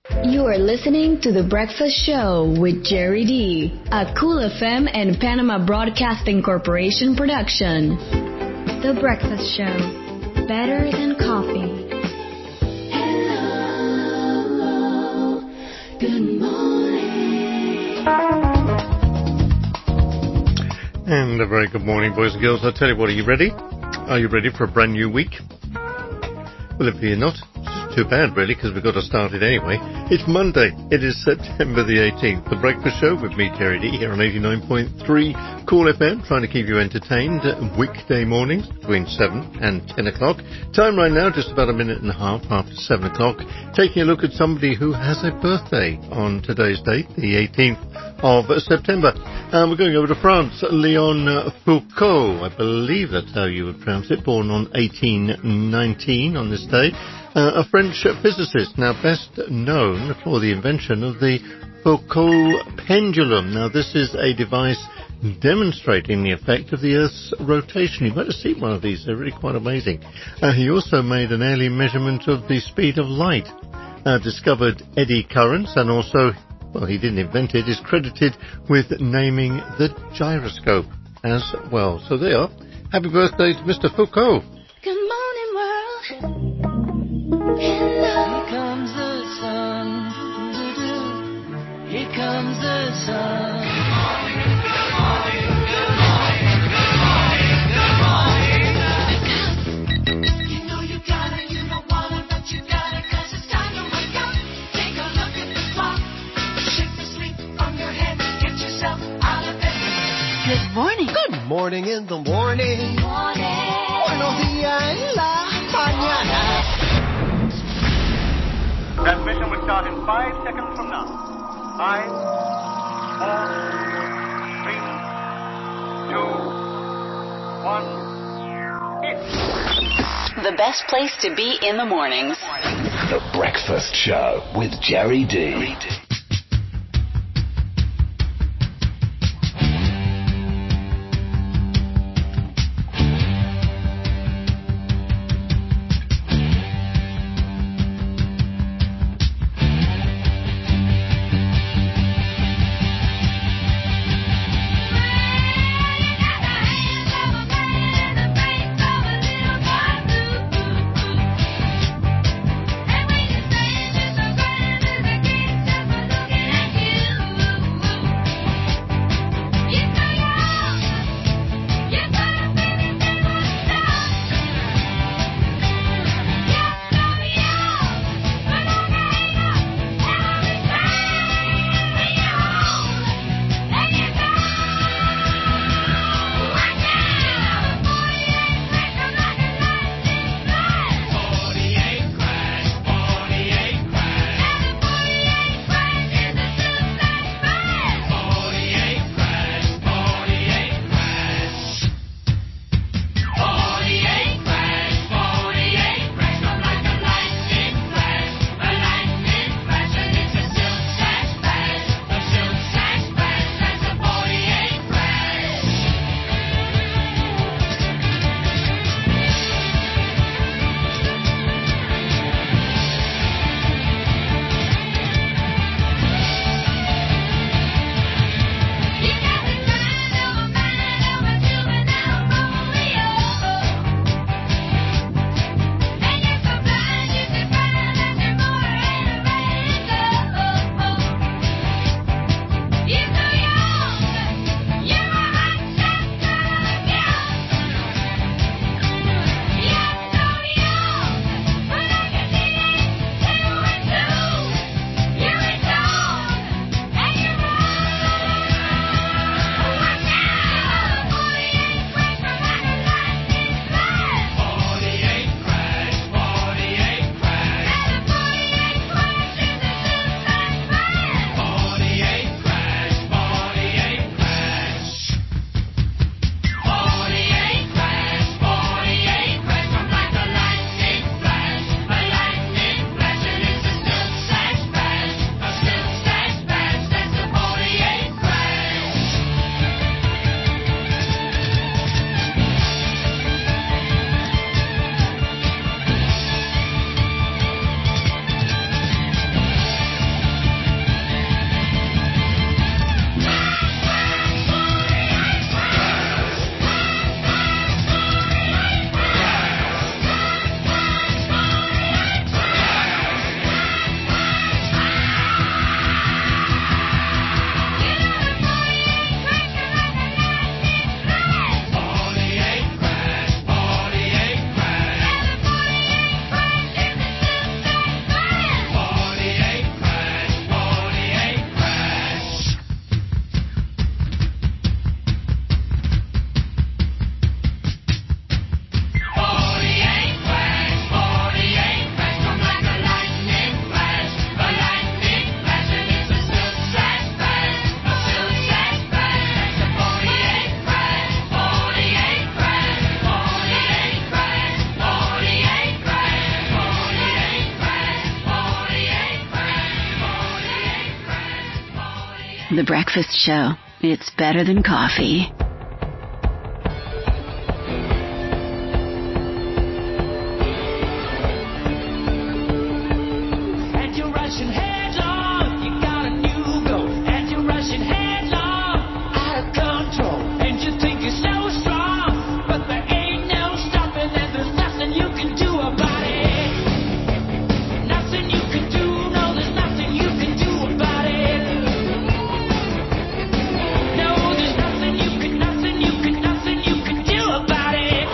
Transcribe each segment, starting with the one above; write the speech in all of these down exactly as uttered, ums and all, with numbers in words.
You are listening to The Breakfast Show with Jerry D, a Cool F M and Panama Broadcasting Corporation production. The Breakfast Show, better than coffee. Hello, good morning. And a very good morning, boys and girls. I'll tell you what, are you ready? Are you ready for a brand new week? Well, if you're not, it's too bad, really, because we've got to start it anyway. It's Monday. It is September the eighteenth. The Breakfast Show with me, Jerry D, here on eighty-nine point three Cool F M, trying to keep you entertained weekday mornings between seven and ten o'clock. Time right now, just about a minute and a half after seven o'clock. Taking a look at somebody who has a birthday on today's date, the eighteenth of September. Um, we're going over to France. Leon Foucault, I believe that's how you would pronounce it, born on eighteen nineteen on this day. Uh, a French physicist, now best known for the invention of the Foucault pendulum. Now, this is a device demonstrating the effect of the Earth's rotation. You might have seen one of these. They're really quite amazing. Uh, he also made an alien measurement of the speed of light, uh, discovered eddy currents, and also, well, he didn't invent it, is credited with naming the gyroscope as well. So there. Happy birthday to Mister Foucault. Good morning, world. Hello. Here comes the sun. Here comes the sun. Good morning, good morning, good morning, good morning, good morning. You know you gotta, you don't wanna, but you gotta, 'cause it's time to wake up. Take a look at the clock. Shake the sleep from your head. Get yourself out of bed. Good morning. Good morning in the morning. Morning. Buenos días en la mañana. Transmission will start in five seconds from now. Five, four, three, two, one, hit. The best place to be in the mornings. The Breakfast Show with Jerry D. The Breakfast Show. It's better than coffee. And you're rushing headlong, you got a new goal. And you're rushing headlong, out of control. And you think you're so strong, but there ain't no stopping, and there's nothing you can do about it. Nothing you can do, no, there's nothing you can do about it. No, there's nothing you can, nothing you can, nothing you can do about it.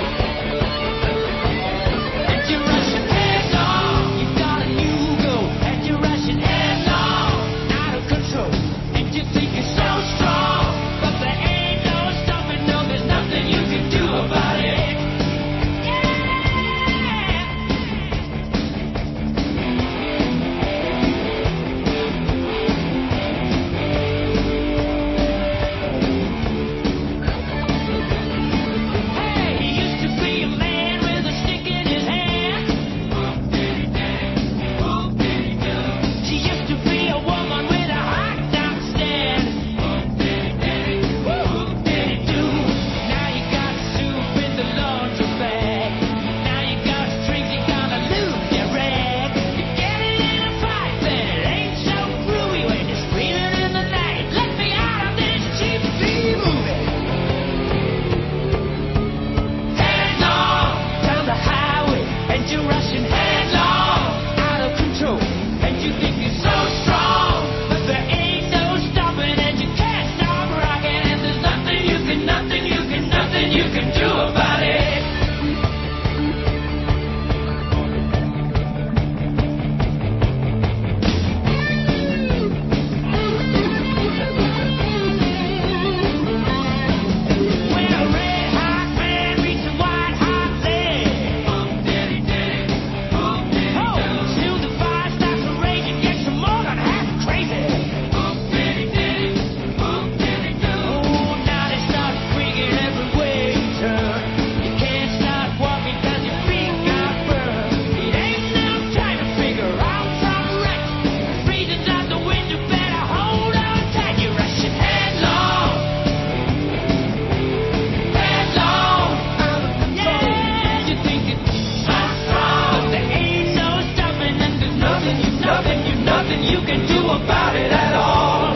And you're rushing headlong, you got a new goal. And you're rushing headlong, out of control. And you think you're so strong, but there ain't no stopping, no, there's nothing you can do about it. Hey, he used to be a man with a stick in his hand. She used to be a woman with a hot dog stand. Now you got soup in the laundry bag. Now you got strings, you gotta lose your rag. You get in a fight that ain't so groovy when you're screaming in the night. Let me out of this cheap movie. Headlong down the highway, and you're rushing headlong, out of control. And you think you're so strong, but there ain't no stopping, and you can't stop rocking. And there's nothing you can, nothing you can, nothing you can do about it. When a red hot man meets a white hot leg. Oh, soon the fire starts to rage and gets some more than half crazy. Oh, now they start creaking every way you turn. You can't start walking 'cause your feet got burned. It ain't no time to figure out some wreck. Freezing's out the window, better hold on tight. You're rushing headlong. Headlong, out of control. Yeah, you think it's so strong, but there ain't no stopping, and there's nothing you, nothing you, nothing you can do about it at all.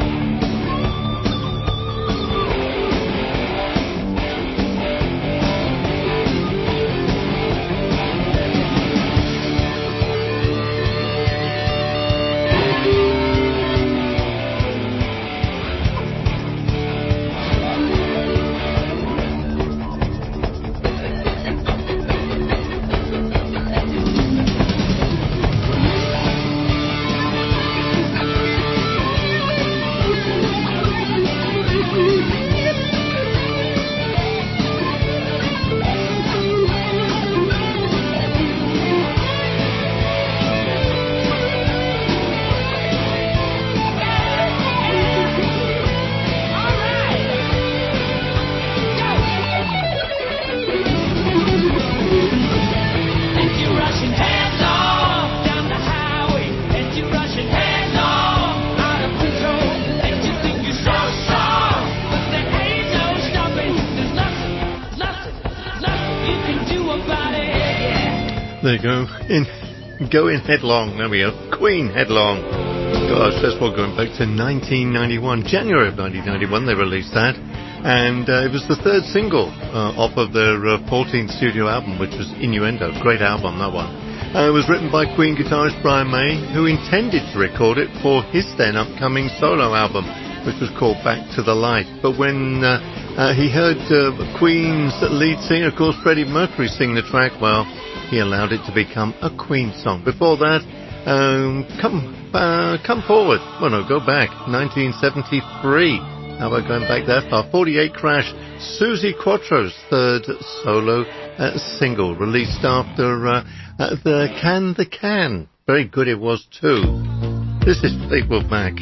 And you're rushing headlong down the highway, and you're rushing headlong, out of control. And you think you're so strong, but there ain't no stopping. There's nothing, nothing, nothing you can do about it. Yeah. There you go. In, go in headlong. There we go. Queen headlong. Gosh, that's what going back to nineteen ninety-one. January of nineteen ninety-one they released that. And uh, it was the third single uh, off of their uh, fourteenth studio album, which was Innuendo. Great album, that one. Uh, it was written by Queen guitarist Brian May, who intended to record it for his then upcoming solo album, which was called Back to the Light. But when uh, uh, he heard uh, Queen's lead singer, of course, Freddie Mercury, sing the track, well, he allowed it to become a Queen song. Before that, um, come uh, come forward. Well, no, go back. nineteen seventy-three. How about going back that far? forty-eight Crash, Suzi Quatro's third solo uh, single, released after uh, uh, the Can the Can. Very good it was too. This is Fleetwood Mac.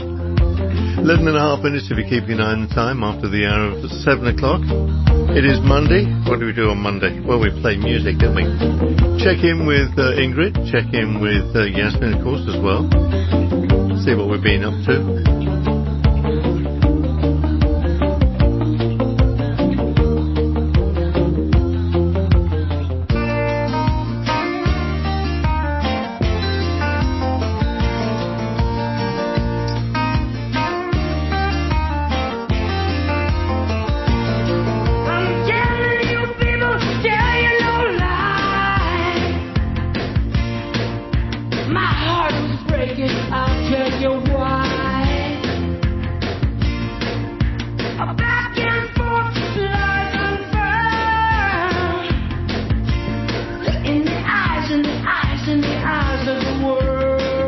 eleven and a half minutes if you're keeping an eye on the time after the hour of seven o'clock. It is Monday. What do we do on Monday? Well, we play music, don't we? Check in with uh, Ingrid. Check in with uh, Yasmin, of course, as well. See what we've been up to. heart's breaking, I'll tell you why. A back and forth lies unfurled in the eyes, in the eyes, in the eyes of the world.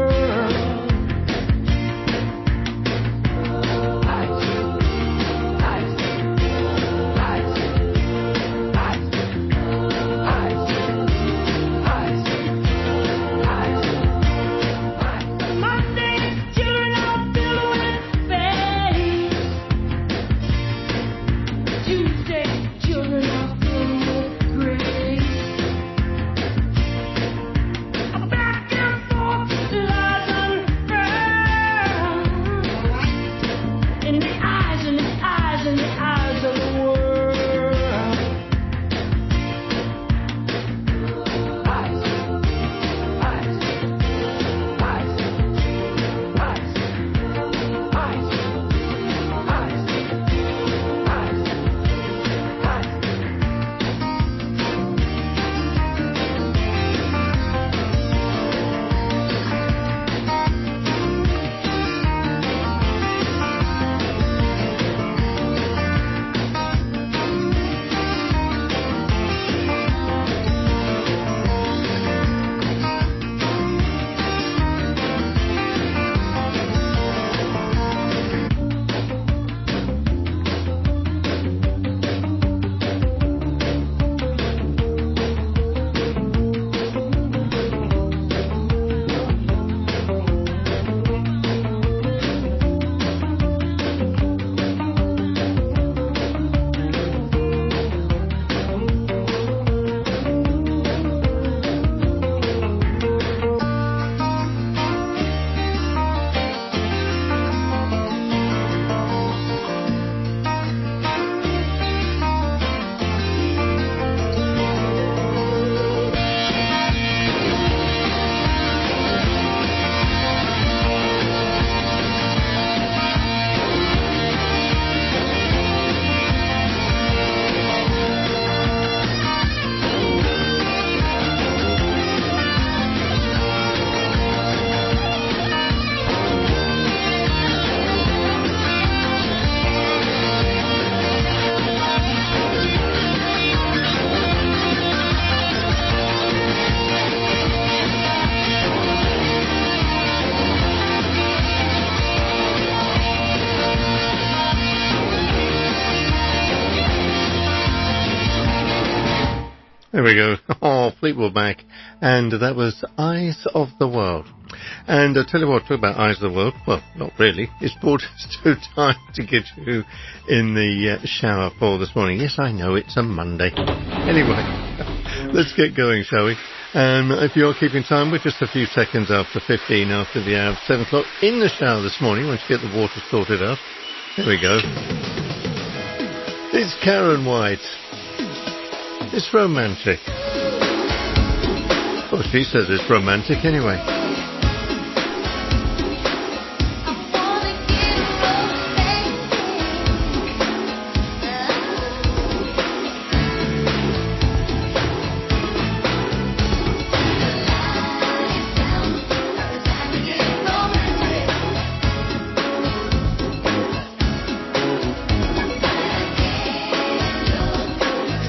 There we go. Oh, Fleetwood Mac. And that was Eyes of the World. And I'll tell you what, talk about Eyes of the World. Well, not really. It's brought us to time to get you in the uh, shower for this morning. Yes, I know, it's a Monday. Anyway, let's get going, shall we? Um, if you're keeping time, we're just a few seconds after fifteen after the hour of seven o'clock in the shower this morning once you get the water sorted out. There we go. It's Karen White. It's romantic. Well, she says it's romantic anyway.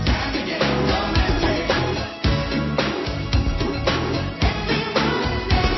Let's be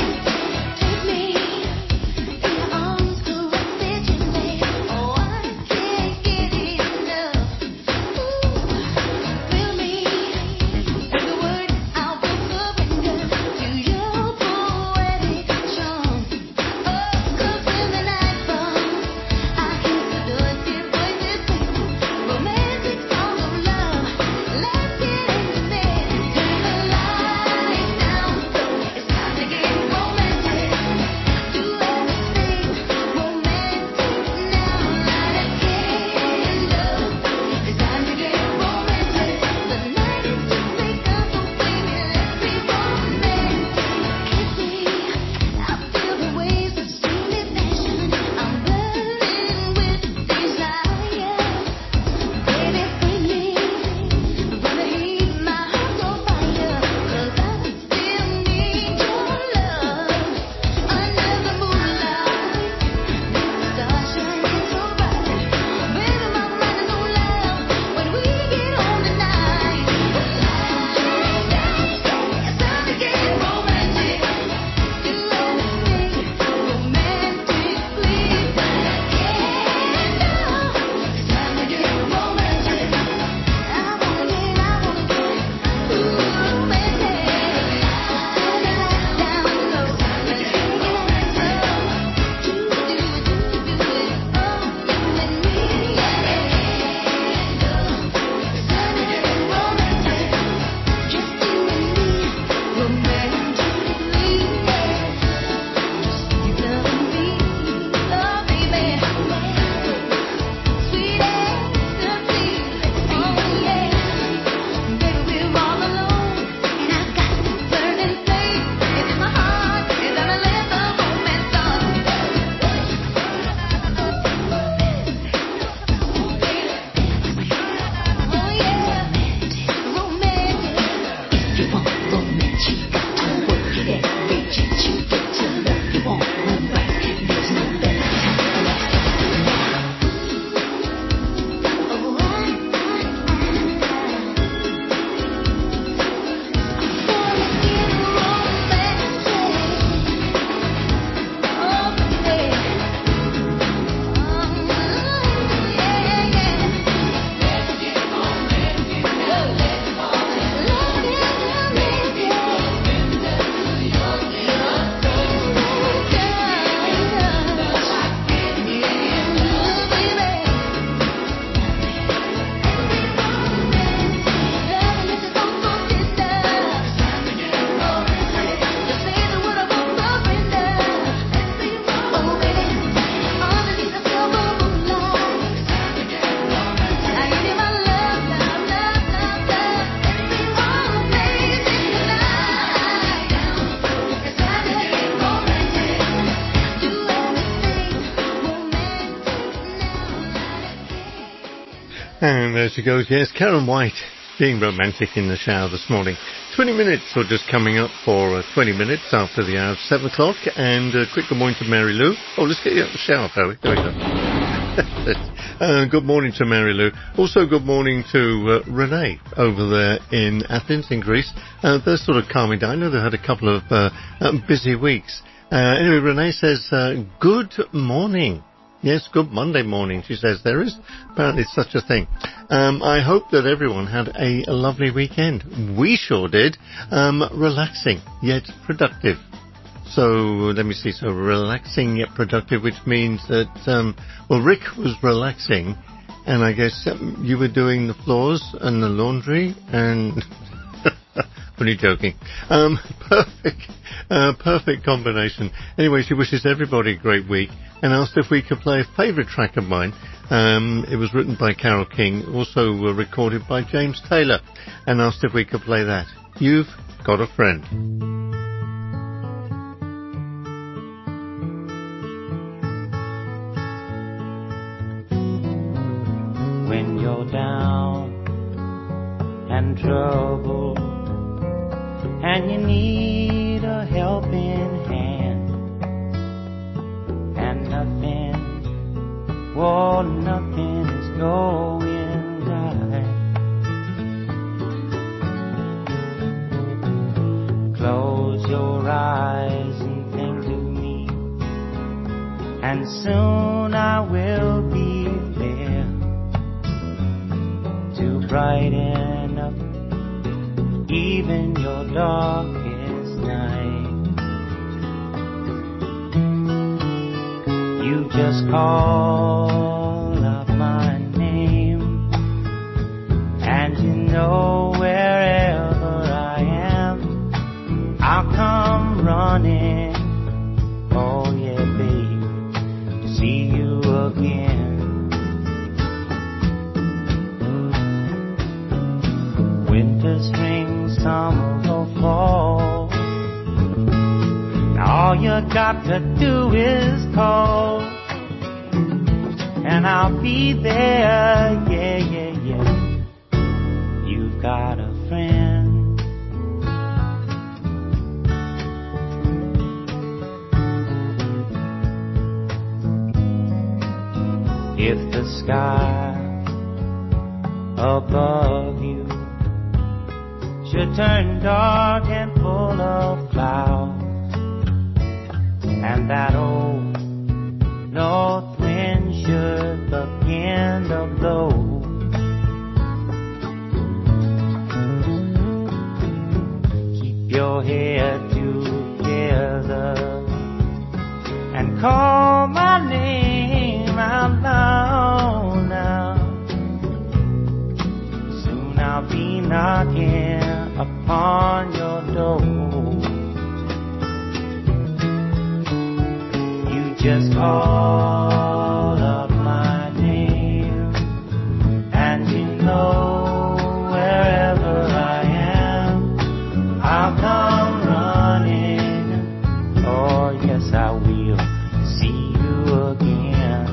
And there she goes, yes, Karen White, being romantic in the shower this morning. twenty minutes, or just coming up for uh, twenty minutes after the hour of seven o'clock. And uh, quick good morning to Mary Lou. Oh, let's get you out of the shower, Harry. There we go. uh, good morning to Mary Lou. Also, good morning to uh, Renee over there in Athens, in Greece. Uh, they're sort of calming down. I know they've had a couple of uh, um, busy weeks. Uh, anyway, Renee says, uh, good morning. Yes, good Monday morning, she says. There is apparently such a thing. Um, I hope that everyone had a, a lovely weekend. We sure did. Um, relaxing, yet productive. So, let me see. So, relaxing yet productive, which means that, um, well, Rick was relaxing, and I guess um, you were doing the floors and the laundry, and... Only joking. Um, perfect, uh, perfect combination. Anyway, she wishes everybody a great week and asked if we could play a favourite track of mine. Um, it was written by Carole King, also uh, recorded by James Taylor, and asked if we could play that. You've Got a Friend. When you're down and troubled and you need a helping hand, and nothing, whoa, nothing is going right. Close your eyes and think of me, and soon I will be there to brighten up even your darkest night. You just call out my name, and you know wherever I am, I'll come running. Oh yeah, babe, to see you again. Winter, spring, summer or fall, now all you got to do is call, and I'll be there, yeah, yeah, yeah. You've got a friend. If the sky above you should turn dark and full of clouds, and that old north wind should begin to blow, keep your head together and call my name out loud now. Soon I'll be knocking upon your door. You just call up my name, and you know wherever I am, I'll come running. Oh yes, I will see you again.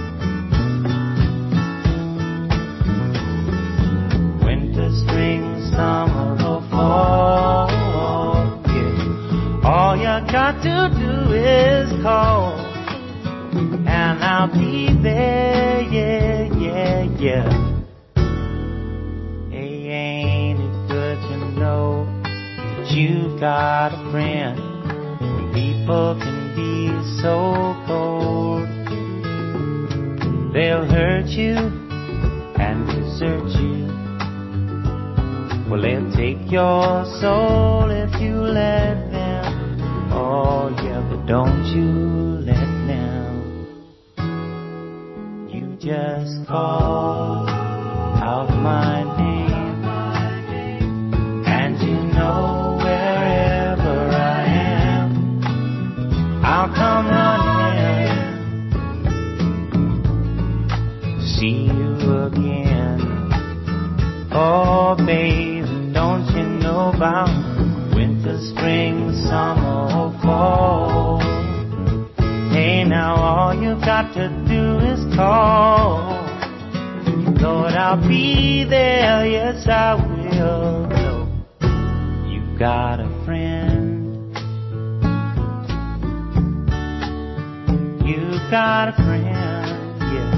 Winter, spring, summer, oh, yeah. All you got to do is call, and I'll be there, yeah, yeah, yeah. Hey, ain't it good to know that you've got a friend when people can be so cold? They'll hurt you and desert you. Well, they'll take your soul if you let them. Oh, yeah, but don't you let them. You just call out my name, and you know wherever I am, I'll come running to see you again. Oh, babe, don't you know about winter, spring, summer, or fall? Hey, now all you got to do is call, Lord, I'll be there, yes I will. No, you've got a friend. You've got a friend, yeah.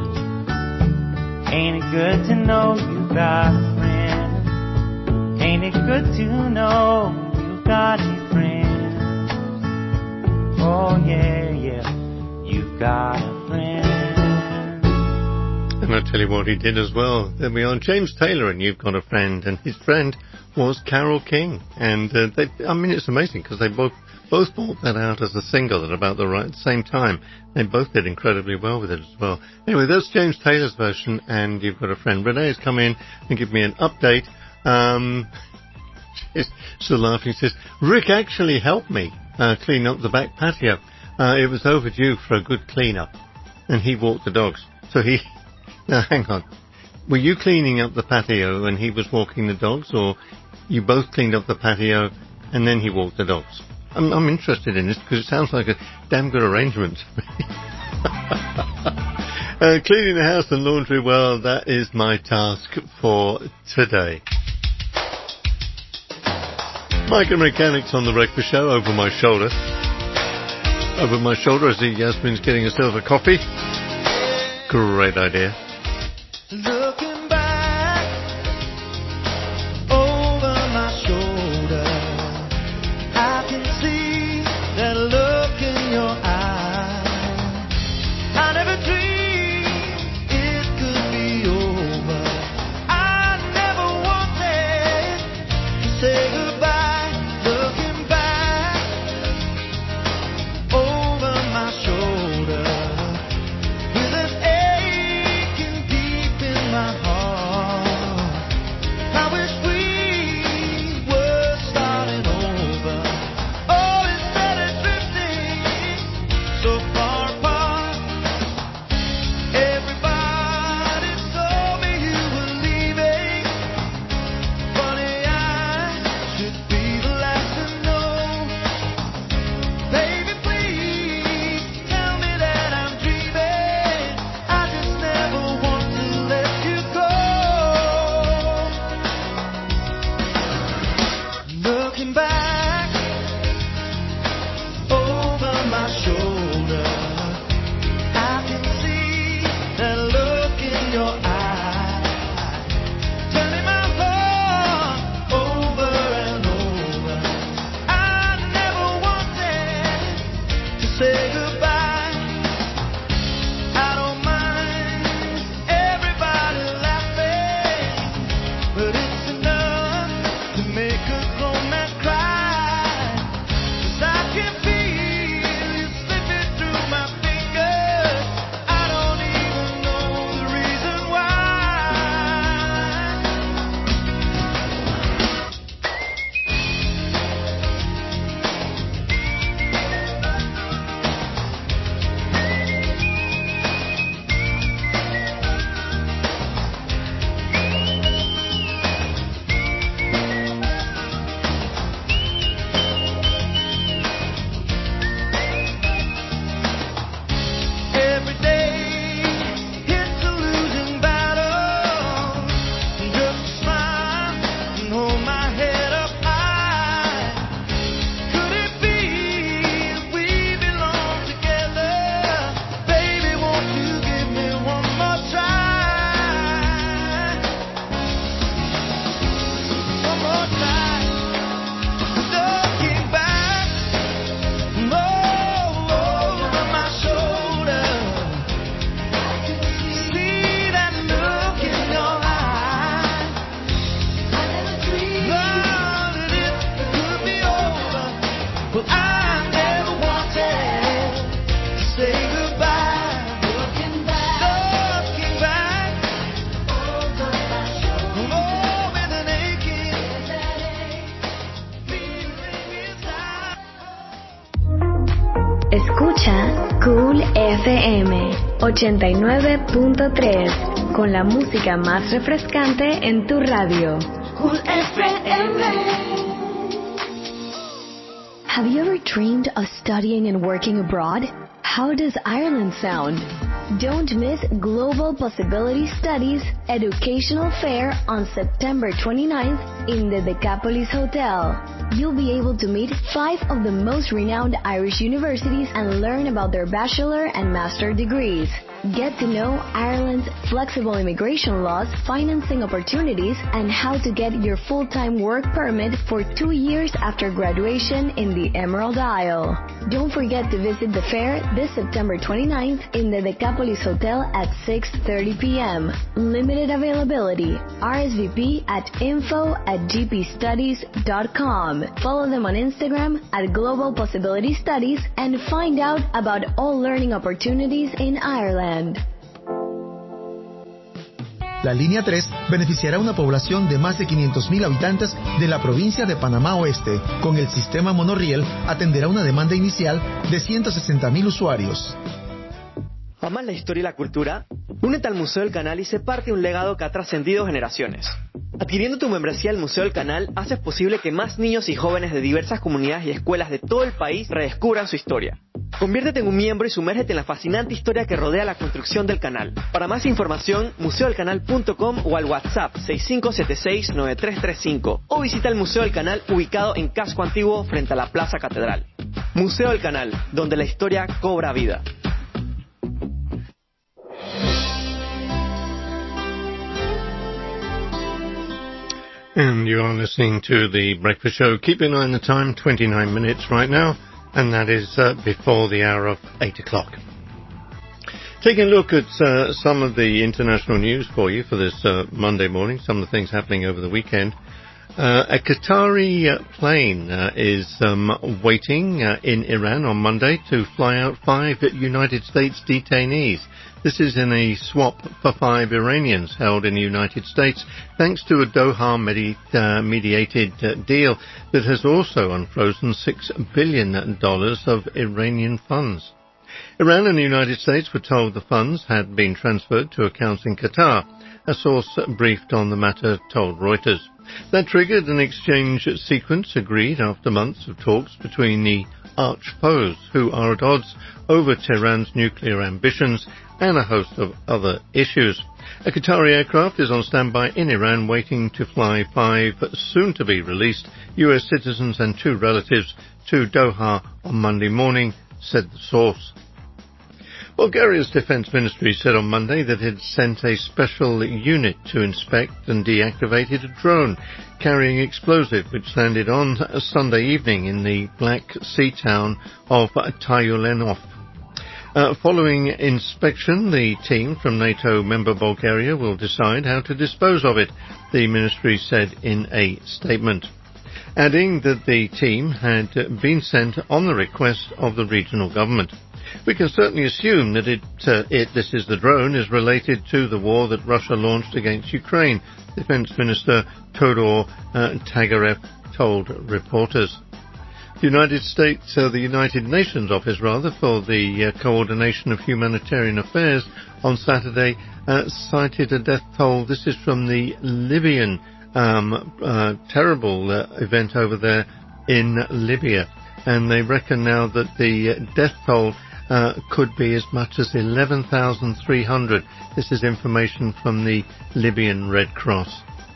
Ain't it good to know you've got a friend? Ain't it good to know you've got a friend? Oh yeah, yeah, you've got a friend. And I'll tell you what he did as well. Then we are James Taylor and You've Got a Friend, and his friend was Carole King. And uh, they, I mean, it's amazing because they both both brought that out as a single at about the right same time. They both did incredibly well with it as well. Anyway, that's James Taylor's version, and You've Got a Friend. Renee has come in and give me an update. Um, she's still laughing. She says, Rick actually helped me uh, clean up the back patio. Uh, it was overdue for a good clean-up, and he walked the dogs. So he... Now, hang on. Were you cleaning up the patio and he was walking the dogs, or you both cleaned up the patio and then he walked the dogs? I'm, I'm interested in this because it sounds like a damn good arrangement to me. uh, cleaning the house and laundry, well, that is my task for today. Mike and Mechanics on the Breakfast Show, over my shoulder. Over my shoulder, I see Yasmin's getting herself a coffee. Great idea. Looking back over my shoulder, I can see that look in your eye. I never dreamed it could be over. I never wanted to say goodbye. Looking back over my shoulder, with an aching deep in my heart, I wish we were starting over. Oh, instead of drifting so far apart. Everybody told me you were leaving. Funny, I should be the last to know. Baby, please tell me that I'm dreaming. I just never want to let you go. Looking back over my shoulder, I can see that look in your eye, turning my heart over and over. I never wanted to say goodbye. I don't mind everybody laughing, but it's enough to make a grown man cry. 'Cause I can feel you slipping through my fingers. I don't even know the reason why. Every day it's a losing battle. Just smile and hold my head up high. Could it be we belong together? Baby, won't you give me one more try? One more try. Looking back over my shoulder, see that look in your eye. Love that it could be over, but I never wanted to say goodbye. Looking back over my shoulder, oh, with an aching feeling inside. Escucha Cool F M ochenta y nueve punto tres con la música más refrescante en tu radio. Cool F M. Have you ever dreamed of studying and working abroad? How does Ireland sound? Don't miss Global Possibility Studies Educational Fair on September twenty-ninth in the Decapolis Hotel. You'll be able to meet five of the most renowned Irish universities and learn about their bachelor and master degrees. Get to know Ireland's flexible immigration laws, financing opportunities, and how to get your full-time work permit for two years after graduation in the Emerald Isle. Don't forget to visit the fair this September twenty-ninth in the Decapolis Hotel at six thirty p.m. Limited availability. R S V P at info at g p studies dot com. Follow them on Instagram at Global Possibility Studies and find out about all learning opportunities in Ireland. La Línea tres beneficiará a una población de más de quinientos mil habitantes de la provincia de Panamá Oeste. Con el sistema monorriel atenderá una demanda inicial de ciento sesenta mil usuarios. ¿Amas la historia y la cultura? Únete al Museo del Canal y sé parte de un legado que ha trascendido generaciones. Adquiriendo tu membresía al Museo del Canal, haces posible que más niños y jóvenes de diversas comunidades y escuelas de todo el país redescubran su historia. Conviértete en un miembro y sumérgete en la fascinante historia que rodea la construcción del canal. Para más información, museo del canal punto com o al WhatsApp seis cinco siete seis nueve tres tres cinco o visita el Museo del Canal ubicado en Casco Antiguo frente a la Plaza Catedral. Museo del Canal, donde la historia cobra vida. And you are listening to The Breakfast Show. Keep an eye on the time, twenty-nine minutes right now, and that is uh, before the hour of eight o'clock. Taking a look at uh, some of the international news for you for this uh, Monday morning, some of the things happening over the weekend. Uh, a Qatari uh, plane uh, is um, waiting uh, in Iran on Monday to fly out five United States detainees. This is in a swap for five Iranians held in the United States, thanks to a Doha medi- uh, mediated uh, deal that has also unfrozen six billion dollars of Iranian funds. Iran and the United States were told the funds had been transferred to accounts in Qatar. A source briefed on the matter told Reuters. That triggered an exchange sequence agreed after months of talks between the arch foes, who are at odds over Tehran's nuclear ambitions and a host of other issues. A Qatari aircraft is on standby in Iran waiting to fly five soon-to-be-released U S citizens and two relatives to Doha on Monday morning, said the source. Bulgaria's defense ministry said on Monday that it had sent a special unit to inspect and deactivated a drone carrying explosive which landed on Sunday evening in the Black Sea town of Tyulenov. Uh, following inspection, the team from NATO member Bulgaria will decide how to dispose of it, the ministry said in a statement, adding that the team had been sent on the request of the regional government. We can certainly assume that it, uh, it, this is the drone, is related to the war that Russia launched against Ukraine, Defense Minister Todor uh, Tagarev told reporters. The United States, uh, the United Nations Office, rather, for the uh, Coordination of Humanitarian Affairs on Saturday uh, cited a death toll. This is from the Libyan um, uh, terrible uh, event over there in Libya. And they reckon now that the uh, death toll Uh, could be as much as eleven thousand three hundred. This is information from the Libyan Red Cross.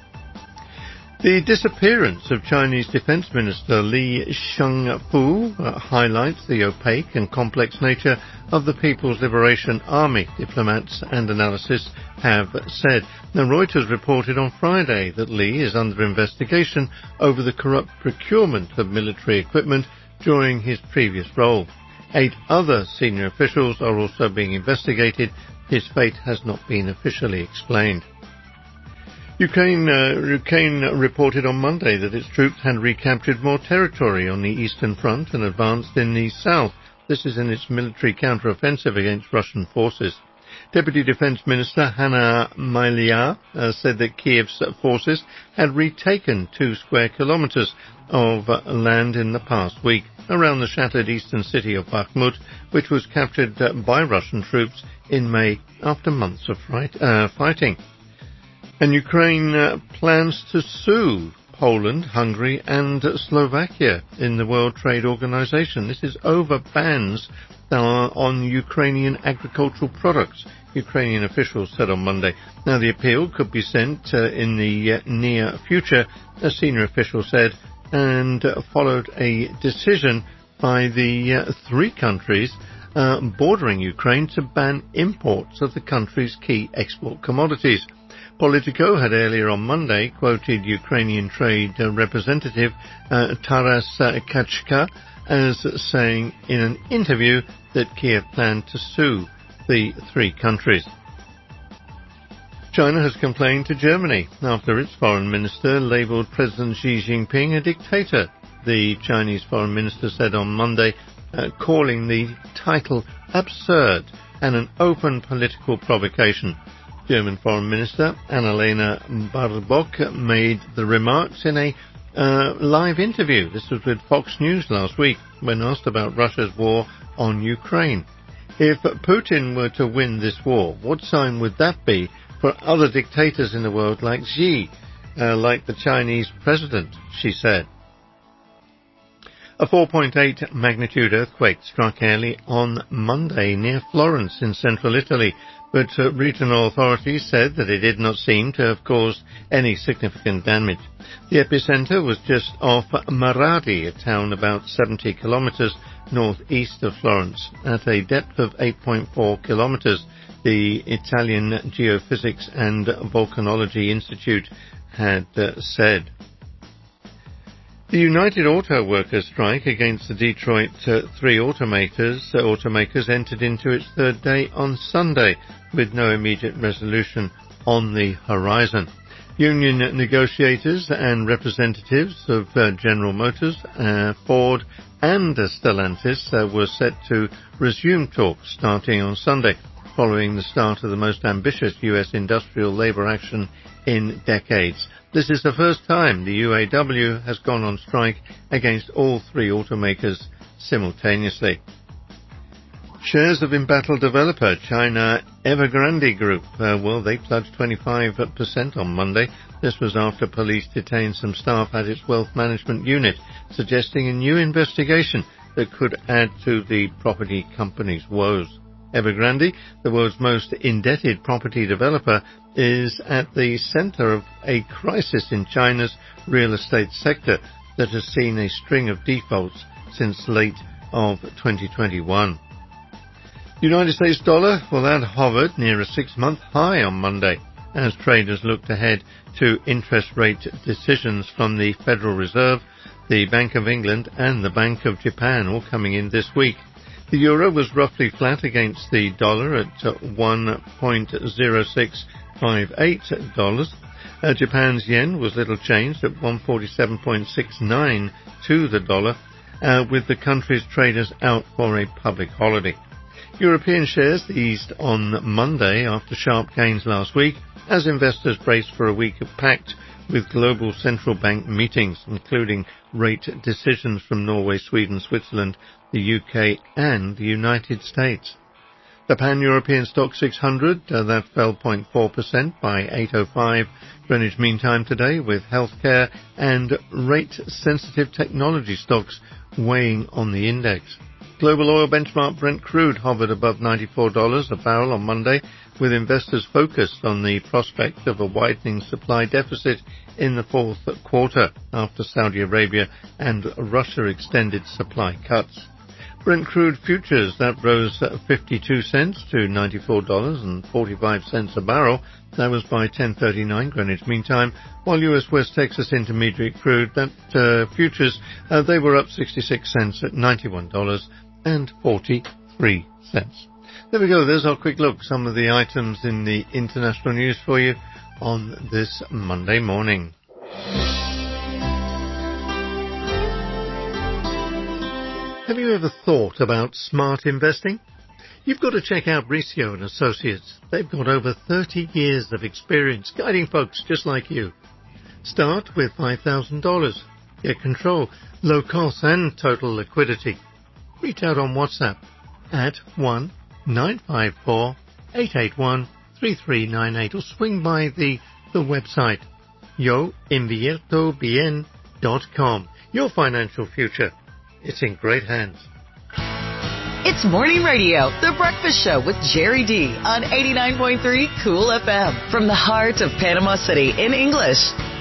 The disappearance of Chinese Defense Minister Li Shangfu uh, highlights the opaque and complex nature of the People's Liberation Army, diplomats and analysts have said. Now, Reuters reported on Friday that Li is under investigation over the corrupt procurement of military equipment during his previous role. Eight other senior officials are also being investigated. His fate has not been officially explained. Ukraine, uh, Ukraine reported on Monday that its troops had recaptured more territory on the Eastern Front and advanced in the south. This is in its military counter-offensive against Russian forces. Deputy Defense Minister Hanna Maliar uh, said that Kiev's forces had retaken two square kilometers of uh, land in the past week around the shattered eastern city of Bakhmut, which was captured uh, by Russian troops in May after months of fight, uh, fighting. And Ukraine uh, plans to sue Poland, Hungary and Slovakia in the World Trade Organization. This is over bans uh, on Ukrainian agricultural products, Ukrainian officials said on Monday. Now, the appeal could be sent uh, in the uh, near future, a senior official said, and uh, followed a decision by the uh, three countries uh, bordering Ukraine to ban imports of the country's key export commodities. Politico had earlier on Monday quoted Ukrainian trade uh, representative uh, Taras uh, Kachka as saying in an interview that Kiev planned to sue the three countries. China has complained to Germany after its foreign minister labelled President Xi Jinping a dictator. The Chinese foreign minister said on Monday, uh, calling the title absurd and an open political provocation. German Foreign Minister Annalena Baerbock made the remarks in a uh, live interview. This was with Fox News last week when asked about Russia's war on Ukraine. If Putin were to win this war, what sign would that be for other dictators in the world like Xi, uh, like the Chinese president, she said. A four point eight magnitude earthquake struck early on Monday near Florence in central Italy, but uh, regional authorities said that it did not seem to have caused any significant damage. The epicenter was just off Maradi, a town about seventy kilometers northeast of Florence, at a depth of eight point four kilometers, the Italian Geophysics and Volcanology Institute had uh, said. The United Auto Workers strike against the Detroit uh, three automakers, uh, automakers entered into its third day on Sunday, with no immediate resolution on the horizon. Union negotiators and representatives of uh, General Motors, uh, Ford and uh, Stellantis uh, were set to resume talks starting on Sunday, following the start of the most ambitious U S industrial labour action in decades. This is the first time the U A W has gone on strike against all three automakers simultaneously. Shares of embattled developer China Evergrande Group, uh, well, they plunged twenty-five percent on Monday. This was after police detained some staff at its wealth management unit, suggesting a new investigation that could add to the property company's woes. Evergrande, the world's most indebted property developer, is at the center of a crisis in China's real estate sector that has seen a string of defaults since late of twenty twenty-one. The United States dollar, well, that hovered near a six-month high on Monday as traders looked ahead to interest rate decisions from the Federal Reserve, the Bank of England and the Bank of Japan all coming in this week. The euro was roughly flat against the dollar at one point zero six five eight dollars. Uh, Japan's yen was little changed at one forty-seven point six nine to the dollar, uh, with the country's traders out for a public holiday. European shares eased on Monday after sharp gains last week as investors braced for a week of packed with global central bank meetings, including rate decisions from Norway, Sweden, Switzerland, the U K and the United States. The Pan-European Stock six hundred, uh, that fell zero point four percent by eight oh five Greenwich Mean Time today, with healthcare and rate-sensitive technology stocks weighing on the index. Global oil benchmark Brent crude hovered above ninety-four dollars a barrel on Monday, with investors focused on the prospect of a widening supply deficit in the fourth quarter after Saudi Arabia and Russia extended supply cuts. Brent crude futures, that rose fifty-two cents to ninety-four dollars and forty-five cents a barrel. That was by ten thirty-nine Greenwich Mean Time, while U S West Texas Intermediate crude, that uh, futures, uh, they were up sixty-six cents at ninety-one dollars and forty-three cents. There we go. There's our quick look. Some of the items in the international news for you on this Monday morning. Have you ever thought about smart investing? You've got to check out Bricio and Associates. They've got over thirty years of experience guiding folks just like you. Start with five thousand dollars. Get control, low cost and total liquidity. Reach out on WhatsApp at one nine five four eight eight one three three nine eight or swing by the, the website yo invierto bien dot com. Your financial future, it's in great hands. It's Morning Radio, The Breakfast Show with Jerry D on eighty-nine point three Cool F M from the heart of Panama City in English.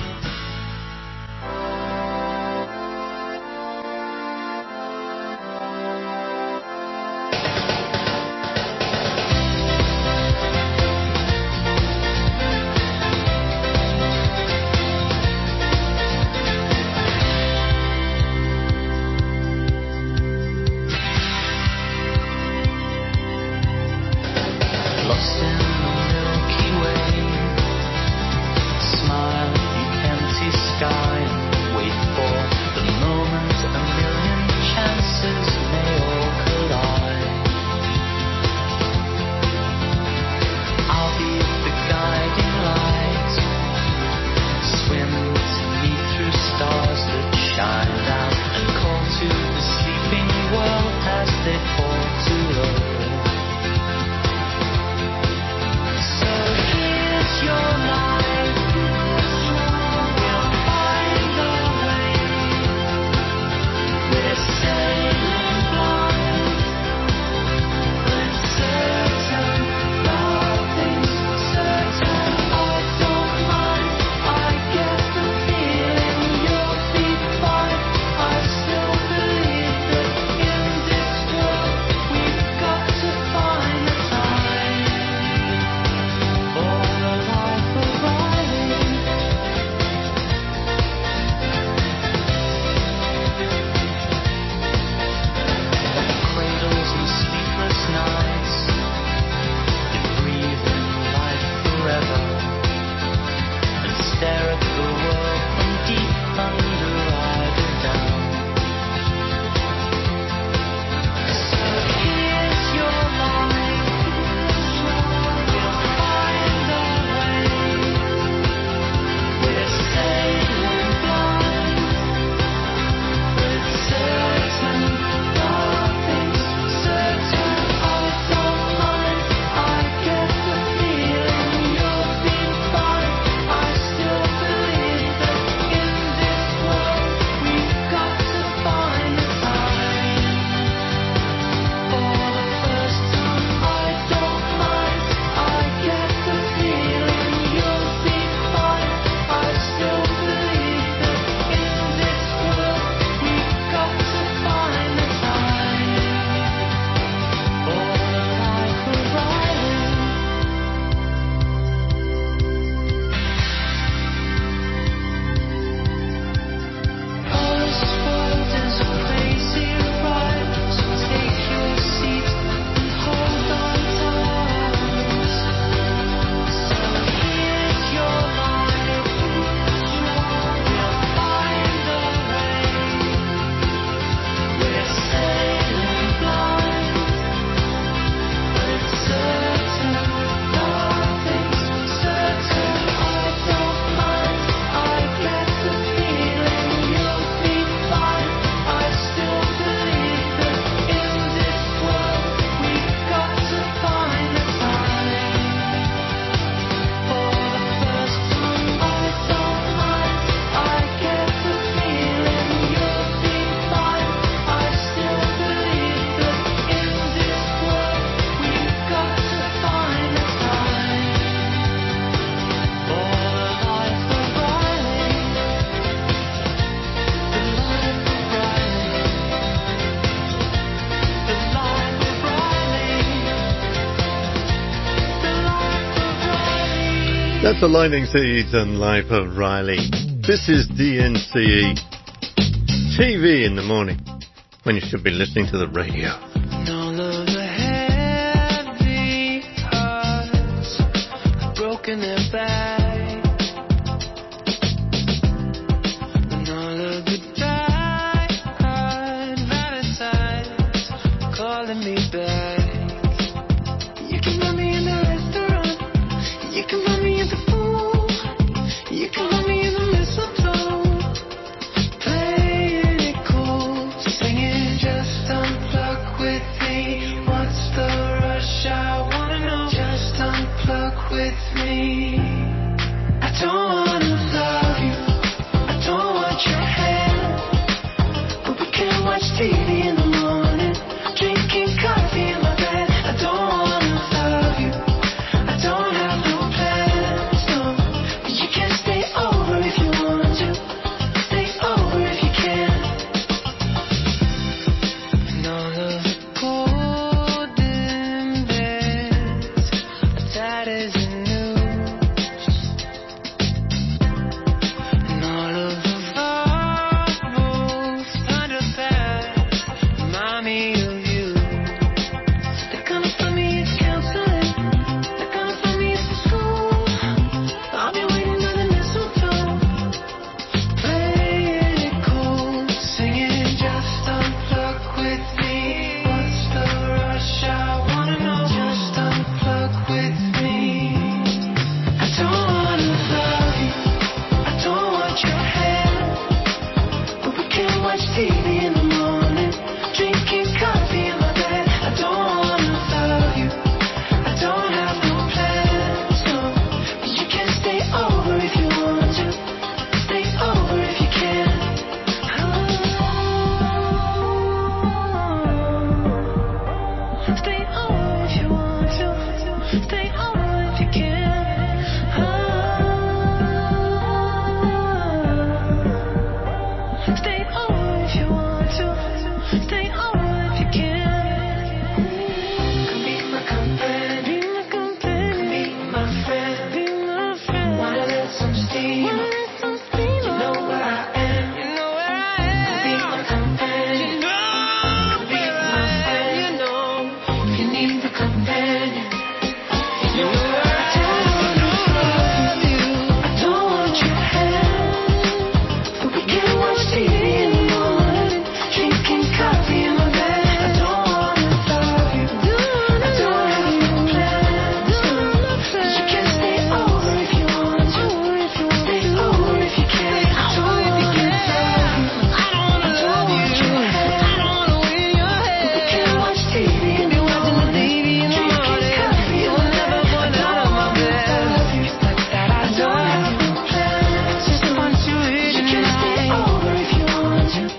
That's the Lightning Seeds and Life of Riley. This is D N C E T V in the morning, when you should be listening to the radio. All of the heavy hearts have broken their back, and all of the diehard Valentines calling me back. You can find me in the restaurant, you can find me at the pool, you can find me in the mistletoe, playing it cool, singing just unplug with me. What's the rush? I wanna know. Just unplug with me. I don't wanna love you, I don't want your hand, but we can watch T V in the morning, drinking coffee.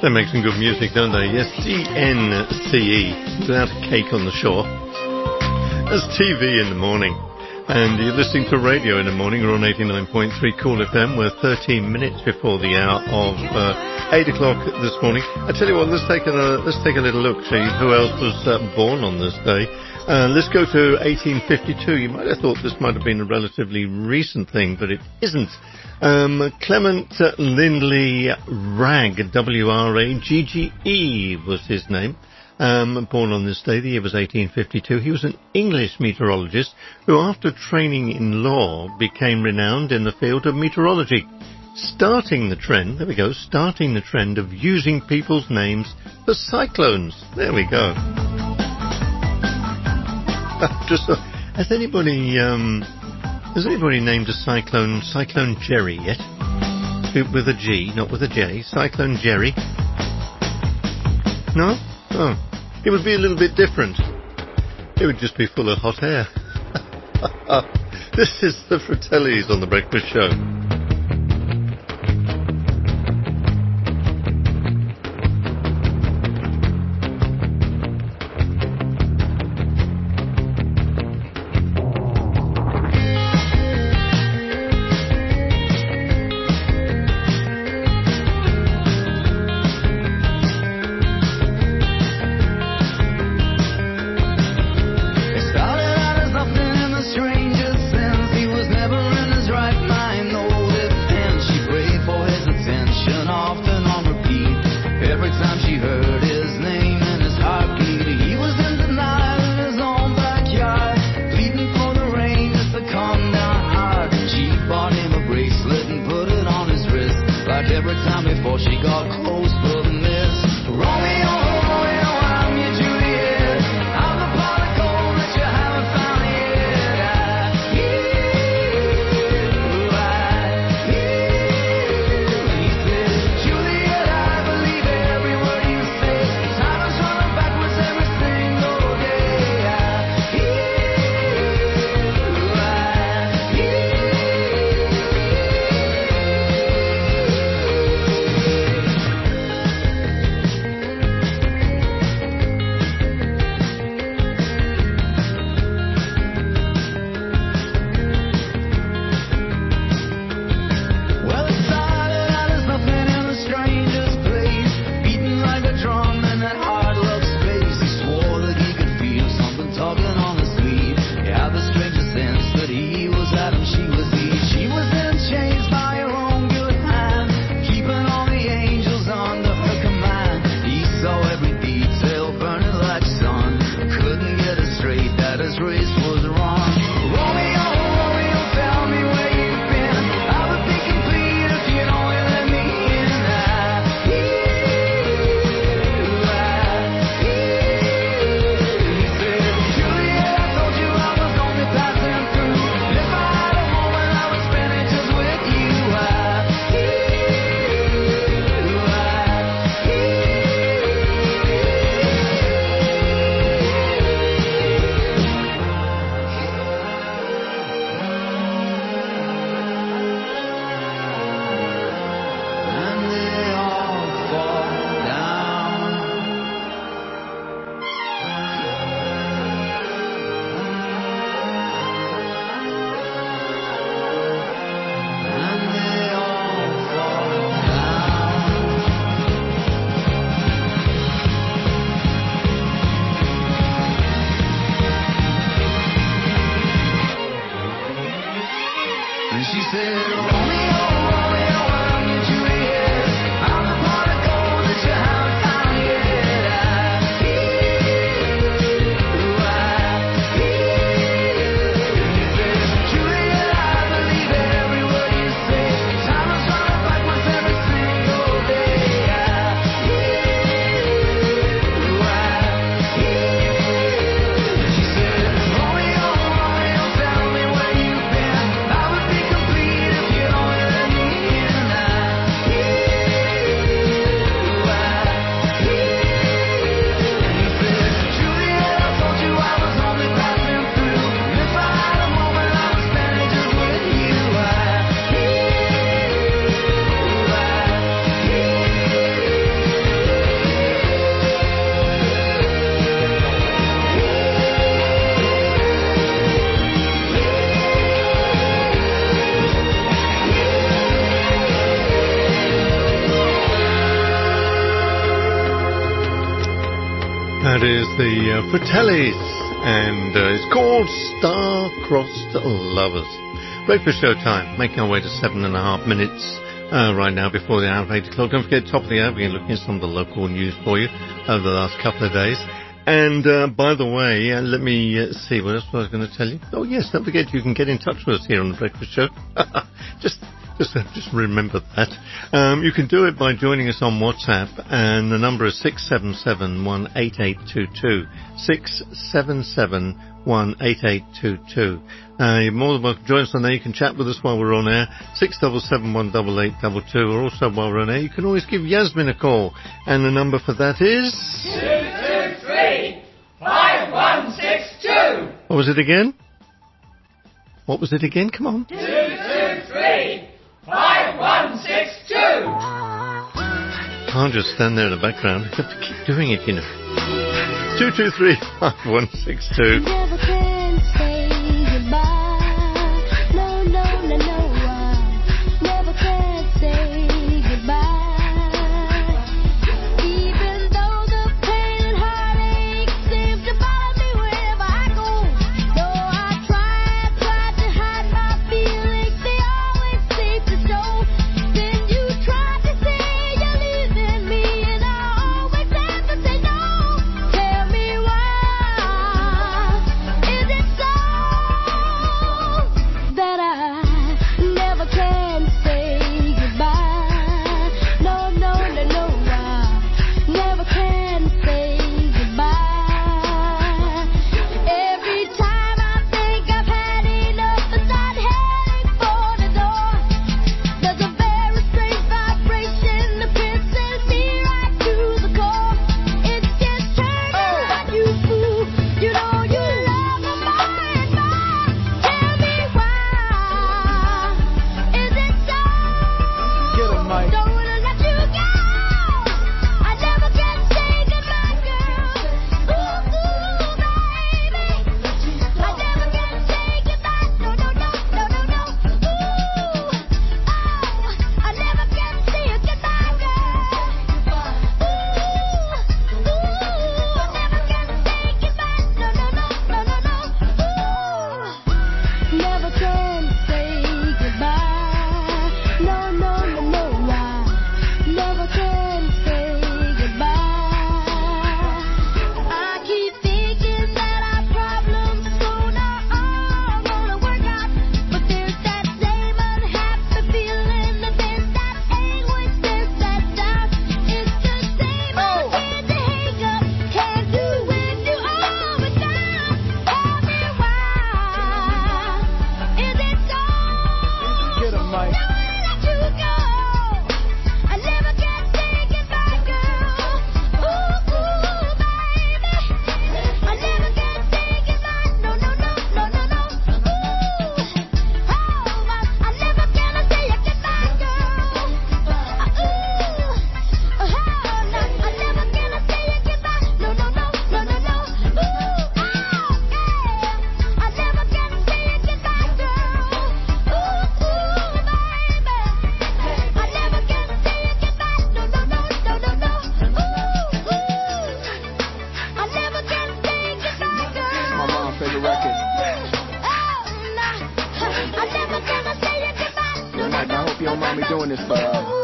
They make some good music, don't they? Yes, D N C E, without a cake on the shore. That's T V in the morning. And you're listening to radio in the morning. We're on eighty-nine point three Cool F M. We're thirteen minutes before the hour of uh, eight o'clock this morning. I tell you what, let's take a, let's take a little look, see who else was uh, born on this day. Uh, let's go to eighteen fifty-two. You might have thought this might have been a relatively recent thing, but it isn't. Um, Clement uh, Lindley Wragge, W R A G G E was his name. Um, born on this day, the year was eighteen fifty-two. He was an English meteorologist who, after training in law, became renowned in the field of meteorology, starting the trend, there we go, starting the trend of using people's names for cyclones. There we go. Just, uh, has anybody, um, has anybody named a cyclone Cyclone Jerry yet? With a G, not with a J. Cyclone Jerry. No? Oh, it would be a little bit different. It would just be full of hot air. This is the Fratellis on The Breakfast Show. Complete the uh, Fratellis, and uh, it's called Star-Crossed Lovers. Breakfast show time, making our way to seven and a half minutes uh, right now before the hour of eight o'clock. Don't forget, top of the hour, we're looking at some of the local news for you over the last couple of days. And uh, by the way, uh, let me uh, see, what else was I going to tell you? Oh yes, don't forget you can get in touch with us here on the Breakfast Show. just Just, uh, just remember that. Um, you can do it by joining us on WhatsApp, and the number is six seven seven, one eight eight two two. six seven seven, one eight eight two two. Uh, you're more than welcome to join us on there. You can chat with us while we're on air. six seven seven, one eight eight two two. Or also while we're on air, you can always give Yasmin a call. And the number for that is... two two three, five one six two. What was it again? What was it again? Come on. two two three, five one six two. Can't just stand there in the background. You have to keep doing it, you know. two two three, five one six two. Never can say goodbye. No, no, no, no. I never can say goodbye. Even though the pain and heartache seem to follow me wherever I go. Though I try, try to hide my feelings, they always seem to show. Then you try to say you're leaving me, and I always have to say no. Tell me why. Is it so that I never can say goodbye? No, no, no, no, I never can say goodbye. Every time I think I've had enough and start heading for the door, there's a very strange vibration that pierces me right to the core. It's just turning on you, fool. You know you love me more and more. Tell me why. Is it so? Get 'em, Mike. Don't wanna let you go. I never can say goodbye, girl. Ooh, ooh, baby. I never can say goodbye. No, no, no, no, no, no. Ooh, oh, I never can say goodbye, girl. Ooh, ooh, I never can say goodbye. No, no, no, no, no, no. Ooh, never can say goodbye. No, no, no, no, I never can say goodbye. I keep thinking that our problems sooner are gonna work out, but there's that same unhappy feeling, and there's that anguish, there's that doubt. It's the same old kid, the hiccup, can't do when you over down. Tell me why. Is it so? Get 'em, Mike. Don't wanna let you go. I never can say goodbye, girl. Ooh, ooh, baby. I never can say goodbye. No, no, no, no, no, no. Ooh, oh, I, I never can say goodbye, girl. Uh, ooh, oh, no, I never can say goodbye. No, no, no, no, no, no. Ooh, oh, yeah. I never can say goodbye, girl. Ooh, ooh, baby. I never can say goodbye. No, no, no, no, no, no. Ooh, ooh. I never can say goodbye, girl. My mom's favorite record. Oh, no. I never can say goodbye. No, no, Mike, I no, hope you don't mind me no, no. doing this, but uh, Ooh.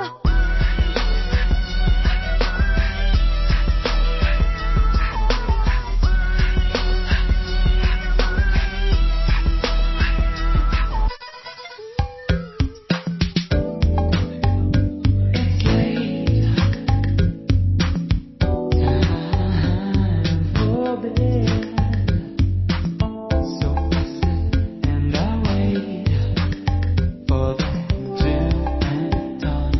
So I sit and I wait for them to enter.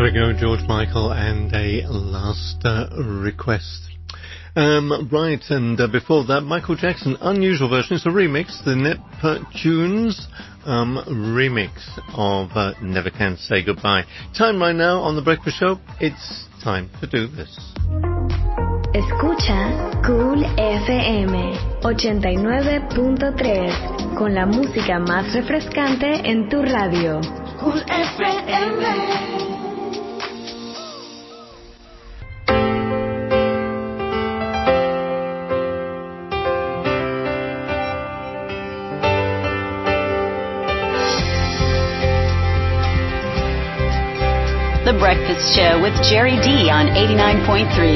There we go, George Michael, and a last uh, request. Um, right, and uh, before that, Michael Jackson, unusual version. It's a remix, the Neptunes um, remix of uh, Never Can Say Goodbye. Time right now on The Breakfast Show. It's time to do this. Escucha Cool F M ochenta y nueve punto tres con la música más refrescante en tu radio. Cool F M. The Breakfast Show with Jerry D on eighty-nine point three.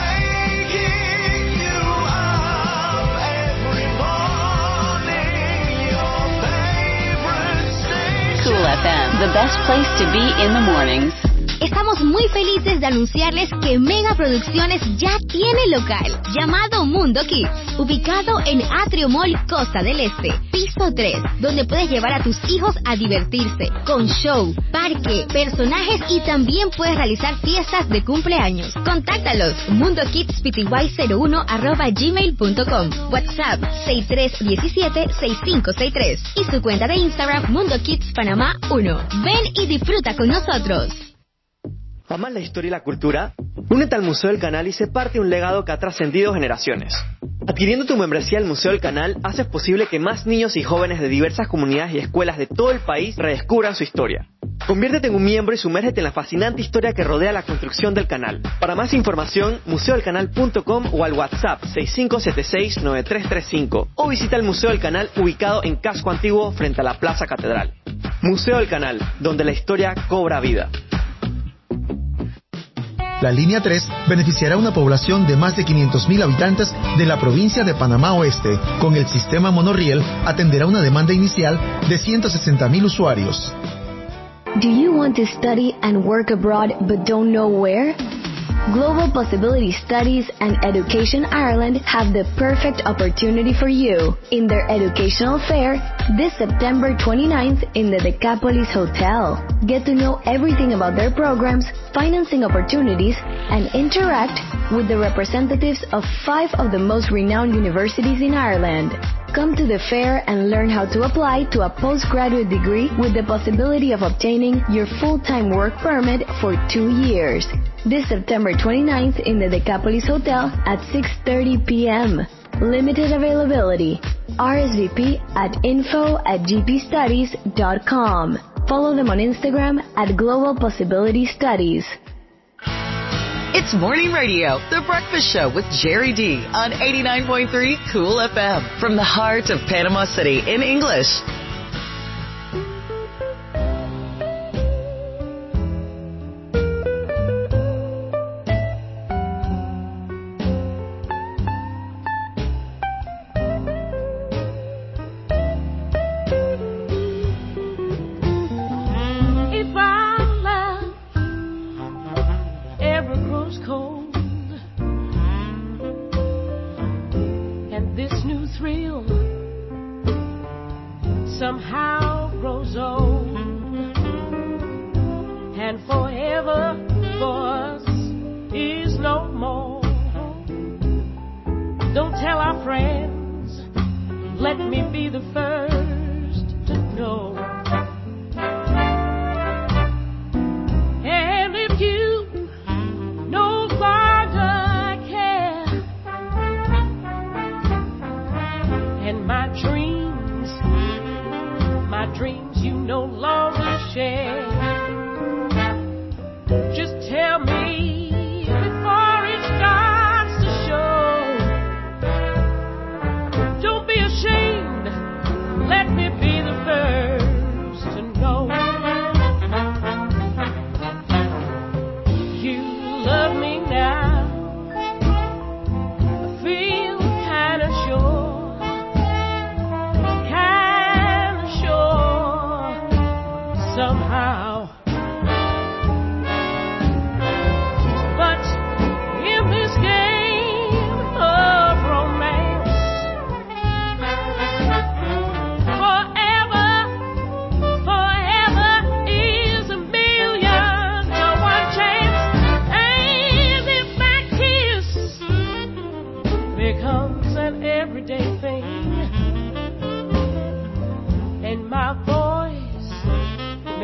Cool F M, the best place to be in the mornings. Estamos muy felices de anunciarles que Mega Producciones ya tiene local, llamado Mundo Kids, ubicado en Atrio Mall Costa del Este, piso tres, donde puedes llevar a tus hijos a divertirse, con show, parque, personajes y también puedes realizar fiestas de cumpleaños. Contáctalos, mundokidspty cero uno arroba gmail punto com, WhatsApp seis tres uno siete seis cinco seis tres y su cuenta de Instagram Mundo Kids Panamá uno. Ven y disfruta con nosotros. ¿Amas la historia y la cultura? Únete al Museo del Canal y sé parte de un legado que ha trascendido generaciones. Adquiriendo tu membresía al Museo del Canal, haces posible que más niños y jóvenes de diversas comunidades y escuelas de todo el país redescubran su historia. Conviértete en un miembro y sumérgete en la fascinante historia que rodea la construcción del canal. Para más información, museo del canal punto com o al WhatsApp seis cinco siete seis nueve tres tres cinco o visita el Museo del Canal ubicado en Casco Antiguo frente a la Plaza Catedral. Museo del Canal, donde la historia cobra vida. La línea tres beneficiará a una población de más de quinientos mil habitantes de la provincia de Panamá Oeste. Con el sistema monorriel atenderá una demanda inicial de ciento sesenta mil usuarios. Do you want to study and work abroad but don't know where? Global Possibility Studies and Education Ireland have the perfect opportunity for you in their educational fair this September twenty-ninth in the Decapolis Hotel. Get to know everything about their programs, financing opportunities, and interact with the representatives of five of the most renowned universities in Ireland. Come to the fair and learn how to apply to a postgraduate degree with the possibility of obtaining your full-time work permit for two years. This September twenty-ninth in the Decapolis Hotel at six thirty p.m. Limited availability. R S V P at info at g p studies dot com. Follow them on Instagram at Global Possibility Studies. It's Morning Radio, The Breakfast Show with Jerry D on eighty-nine point three Cool F M from the heart of Panama City in English. If our love ever grows cold and this new thrill somehow grows old and forever for us is no more, don't tell our friends, let me be the first to know. And if you no longer care and my dreams, my dreams you no longer share, just tell me before it starts to show. Don't be ashamed, let me be the first to know. You love me now, I feel kinda sure, kinda sure somehow.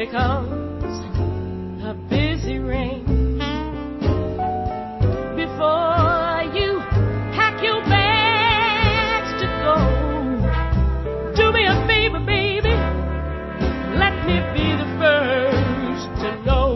becomes a busy ring. Before you pack your bags to go, do me a favor, baby. Let me be the first to know.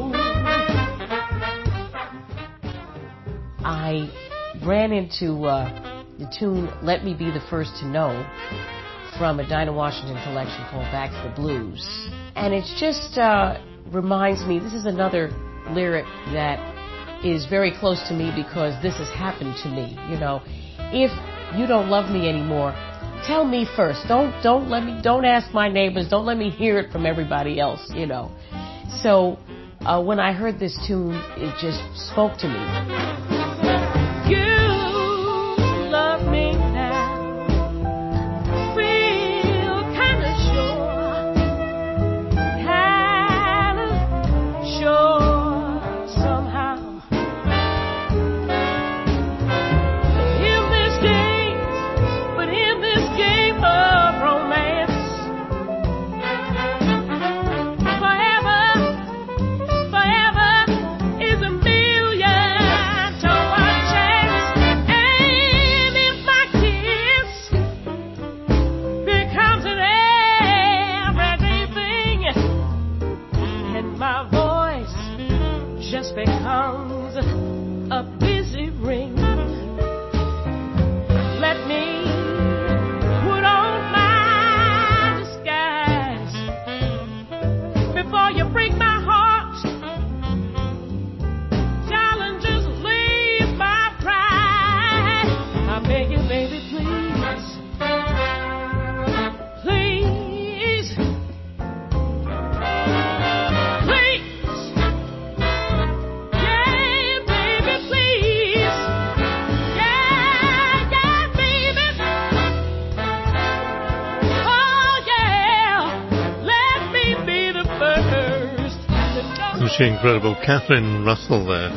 I ran into uh, the tune Let Me Be the First to Know from a Dinah Washington collection called Back to the Blues. And it just uh, reminds me, this is another lyric that is very close to me because this has happened to me. You know, if you don't love me anymore, tell me first. Don't don't let me. Don't ask my neighbors. Don't let me hear it from everybody else. You know. So uh, when I heard this tune, it just spoke to me. You love me now. Feel kinda sure. Kinda sure somehow. In this game, but in this game of romance, forever, forever is a million to one chance. And if my kiss becomes an everyday thing, and my voice just becomes a busy ring, let me put on my disguise before you break my heart. Darling, just leave my pride. I beg you, baby, please, please, please, yeah, baby, please, yeah, yeah, baby, oh yeah, let me be the first to know. Was she incredible? Catherine Russell there.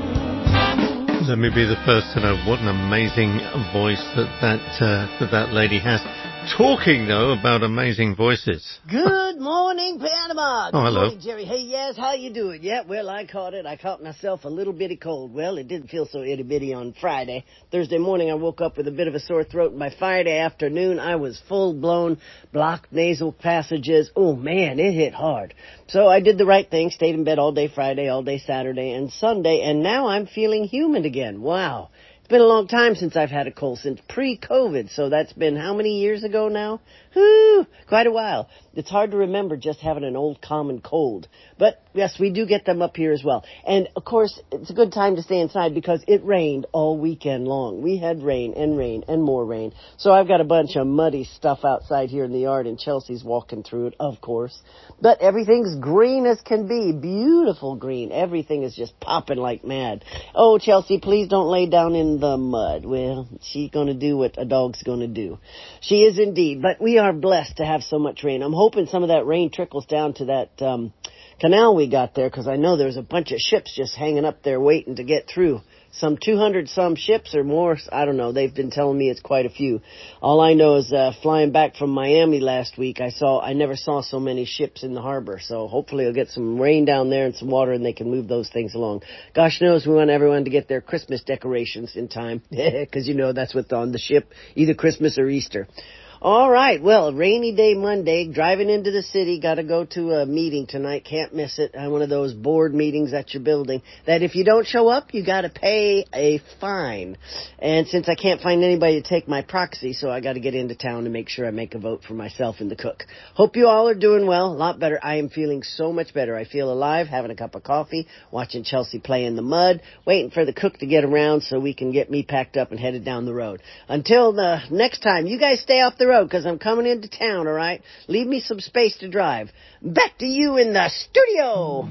Let me be the first to know. What an amazing voice that that, uh, that, that lady has. Talking, though, about amazing voices. Good morning, Panama. Good Oh, hello. morning, Jerry. Hey, yes, how you doing? Yeah, well, I caught it. I caught myself a little bitty cold. Well, it didn't feel so itty bitty on Friday. Thursday morning, I woke up with a bit of a sore throat, and by Friday afternoon, I was full-blown blocked nasal passages. Oh, man, it hit hard. So I did the right thing, stayed in bed all day Friday, all day Saturday, and Sunday, and now I'm feeling human again. Wow. It's been a long time since I've had a cold, since pre-COVID, so that's been how many years ago now? Whew, quite a while. It's hard to remember just having an old common cold. But, yes, we do get them up here as well. And, of course, it's a good time to stay inside because it rained all weekend long. We had rain and rain and more rain. So I've got a bunch of muddy stuff outside here in the yard, and Chelsea's walking through it, of course. But everything's green as can be. Beautiful green. Everything is just popping like mad. Oh, Chelsea, please don't lay down in the mud. Well, she's going to do what a dog's going to do. She is indeed. But we are blessed to have so much rain. I'm hoping some of that rain trickles down to that um, canal we got there, because I know there's a bunch of ships just hanging up there waiting to get through. Some two hundred some ships or more. I don't know. They've been telling me it's quite a few. All I know is uh, flying back from Miami last week, I saw I never saw so many ships in the harbor. So hopefully it'll get some rain down there and some water, and they can move those things along. Gosh knows we want everyone to get their Christmas decorations in time, because you know that's what's on the ship, either Christmas or Easter. All right, well, a rainy day Monday, driving into the city, got to go to a meeting tonight, can't miss it, uh, one of those board meetings at your building, that if you don't show up, you got to pay a fine. And since I can't find anybody to take my proxy, so I got to get into town to make sure I make a vote for myself and the cook. Hope you all are doing well, a lot better. I am feeling so much better. I feel alive, having a cup of coffee, watching Chelsea play in the mud, waiting for the cook to get around so we can get me packed up and headed down the road. Until the next time, you guys stay off the road, because I'm coming into town, all right? Leave me some space to drive. Back to you in the studio.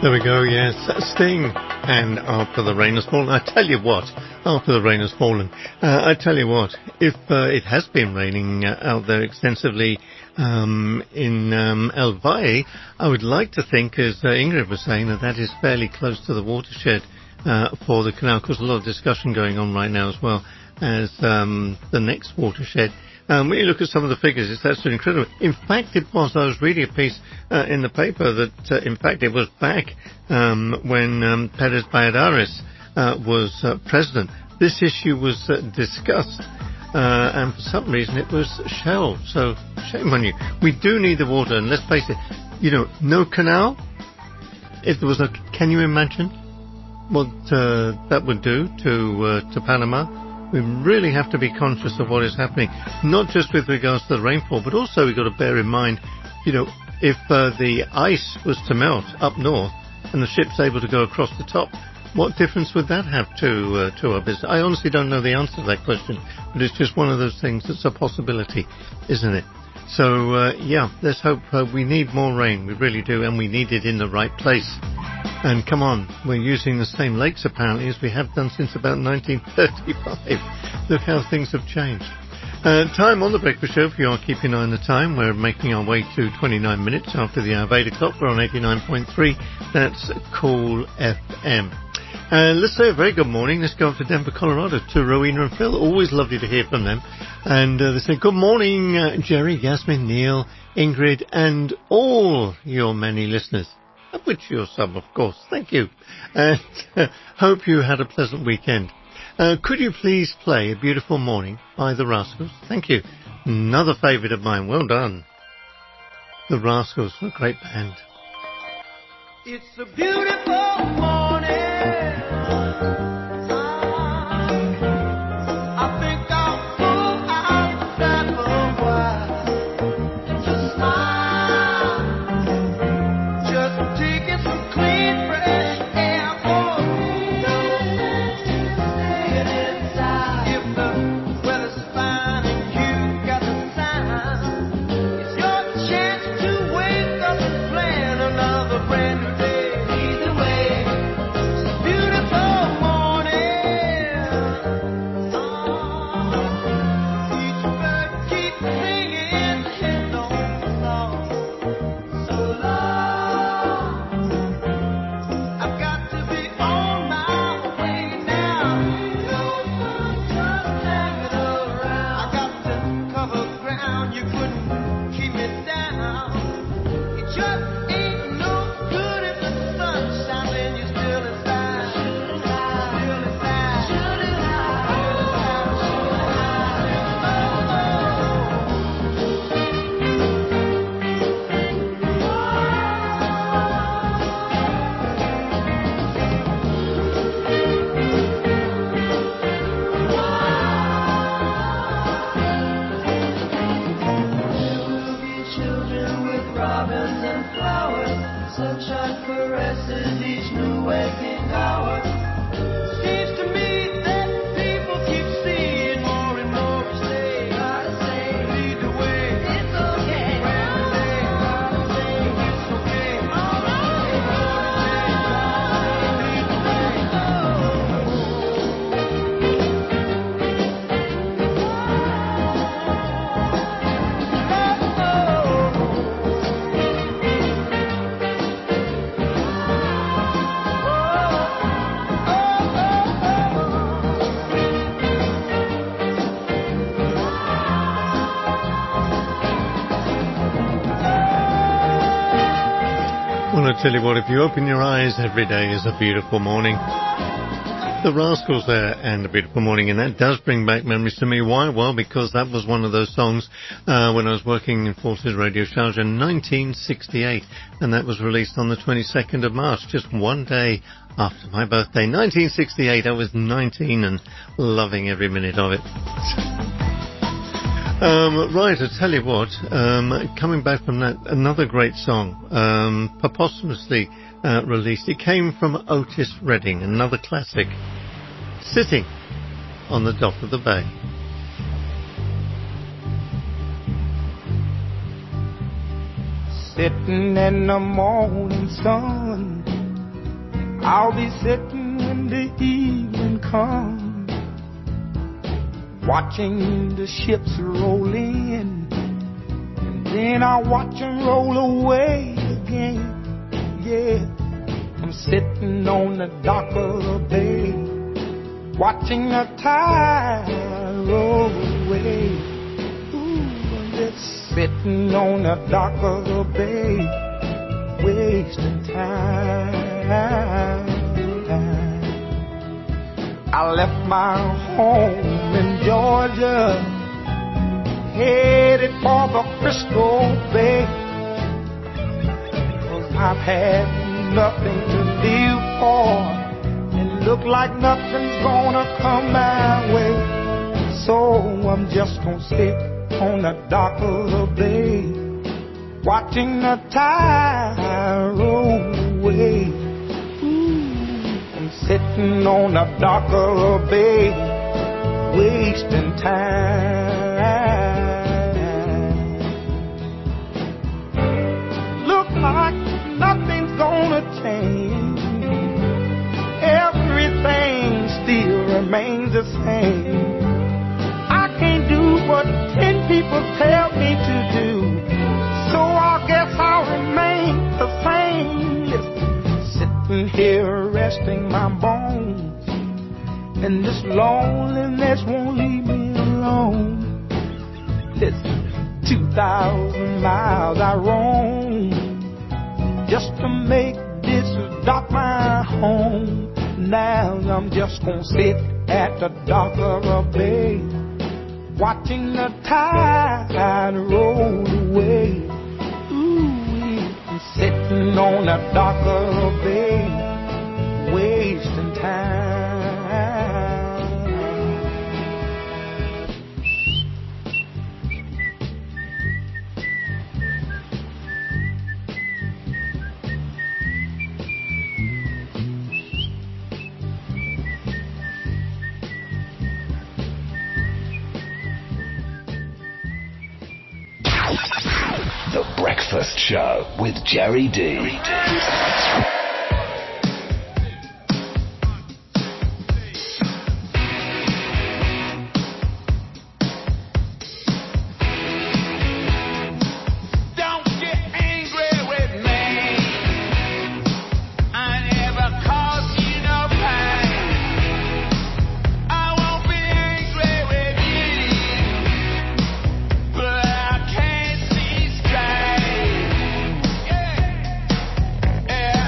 There we go, yes. Sting. And After the Rain Has Fallen. I tell you what, After the Rain Has Fallen, uh, I tell you what, if uh, it has been raining uh, out there extensively um, in um, El Valle, I would like to think, as uh, Ingrid was saying, that that is fairly close to the watershed uh, for the canal, because a lot of discussion going on right now as well as um, the next watershed. Um, when you look at some of the figures, it's absolutely incredible. In fact, it was, I was reading a piece uh, in the paper that, uh, in fact, it was back um, when um, Perez Valladares uh, was uh, president. This issue was uh, discussed, uh, and for some reason it was shelved. So, shame on you. We do need the water, and let's face it, you know, no canal, if there was no, can you imagine what uh, that would do to uh, to Panama? We really have to be conscious of what is happening, not just with regards to the rainfall, but also we've got to bear in mind, you know, if uh, the ice was to melt up north and the ship's able to go across the top, what difference would that have to uh, to our business? I honestly don't know the answer to that question, but it's just one of those things that's a possibility, isn't it? So, uh, yeah, let's hope uh, we need more rain. We really do, and we need it in the right place. And come on, we're using the same lakes apparently as we have done since about nineteen thirty-five. Look how things have changed. Uh, time on the Breakfast Show, if you are keeping an eye on the time, we're making our way to twenty-nine minutes after the hour of eight o'clock. We're on eighty-nine point three. That's Cool F M. And uh, let's say a very good morning. Let's go up to Denver, Colorado, to Rowena and Phil. Always lovely to hear from them. And uh, they say, good morning, uh, Jerry, Yasmin, Neil, Ingrid, and all your many listeners. Of which you're some, of course. Thank you. And uh, hope you had a pleasant weekend. Uh, could you please play A Beautiful Morning by The Rascals? Thank you. Another favourite of mine. Well done. The Rascals, what a great band. It's a beautiful morning. I think I'll go outside for a while and just smile. Just taking some clean, fresh air for me. Staying inside. If the weather's fine and you got the sign, it's your chance to wake up and plan another brand new day. Either way, it's a beautiful morning. Oh, each bird keeps singing his own song. So long, I've got to be on my way now. No fun just hanging around. I got to cover ground. You couldn't keep me down. It just ain't no good if the sun shines and you're still inside. Still inside. Still There will be children with robins and flowers, sunshine caresses each new waking hour. Seems to me that people keep seeing more and more each day. Gotta say, lead the way. It's okay. Gotta say, it's okay. All right. Lead the way. Well, I tell you what, if you open your eyes, every day is a beautiful morning. The Rascals there, and A Beautiful Morning, and that does bring back memories to me. Why? Well, because that was one of those songs uh, when I was working in Forces Radio Sharjah in nineteen sixty-eight, and that was released on the twenty-second of March, just one day after my birthday. nineteen sixty-eight, I was nineteen and loving every minute of it. Um, right, I tell you what, um, coming back from that, another great song, um, posthumously uh, released. It came from Otis Redding, another classic, Sitting on the Dock of the Bay. Sitting in the morning sun, I'll be sitting when the evening comes, watching the ships roll in, and then I'll watch them roll away again. Yeah, I'm sitting on the dock of the bay, watching the tide roll away. Ooh, I'm just sitting on the dock of the bay, wasting time. I left my home in Georgia, headed for the Frisco Bay, 'cause I've had nothing to live for, and look like nothing's gonna come my way. So I'm just gonna sit on the dock of the bay, watching the tide roll away. Ooh, I'm sitting on the dock of the bay, wasting time. Look like nothing's gonna change, everything still remains the same. I can't do what ten people tell me to do, so I guess I'll remain the same. Listen, sitting here resting my bones, and this loneliness won't leave me alone. Listen, two thousand miles I roam just to make this dock my home. Now I'm just gonna sit at the dock of a bay, watching the tide roll away. Ooh, I'm sitting on the dock of the bay, wasting time. The Breakfast Show with Jerry D. Yeah.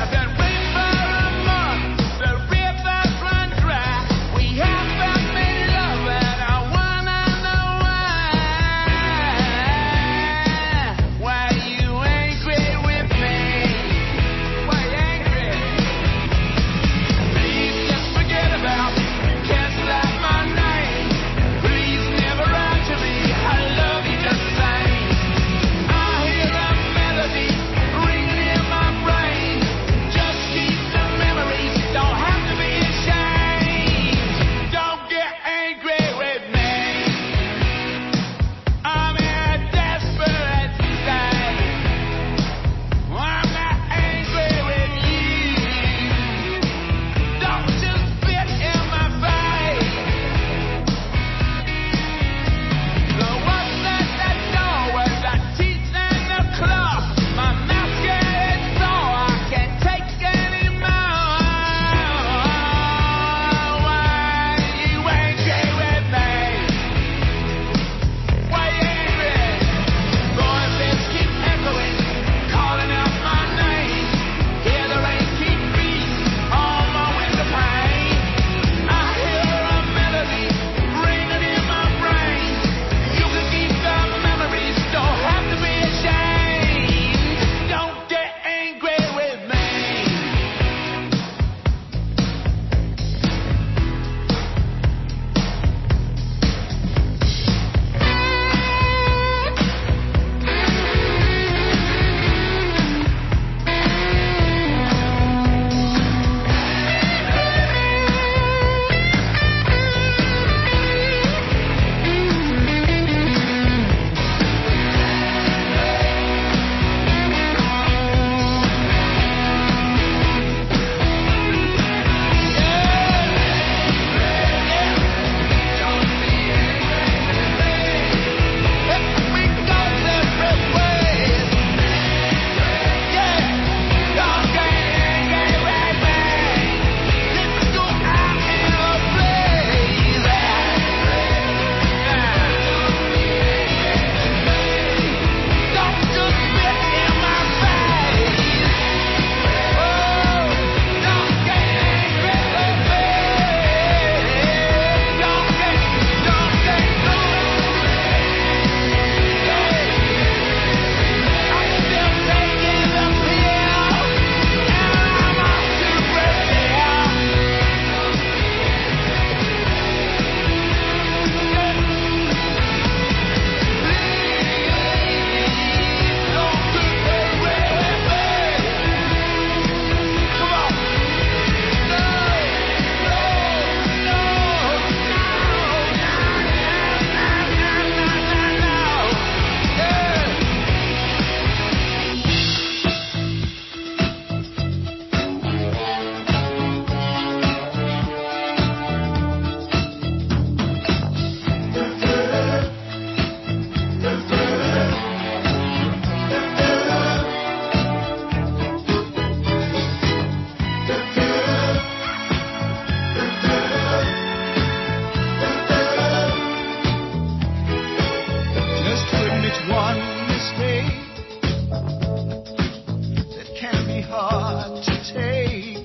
hard to take.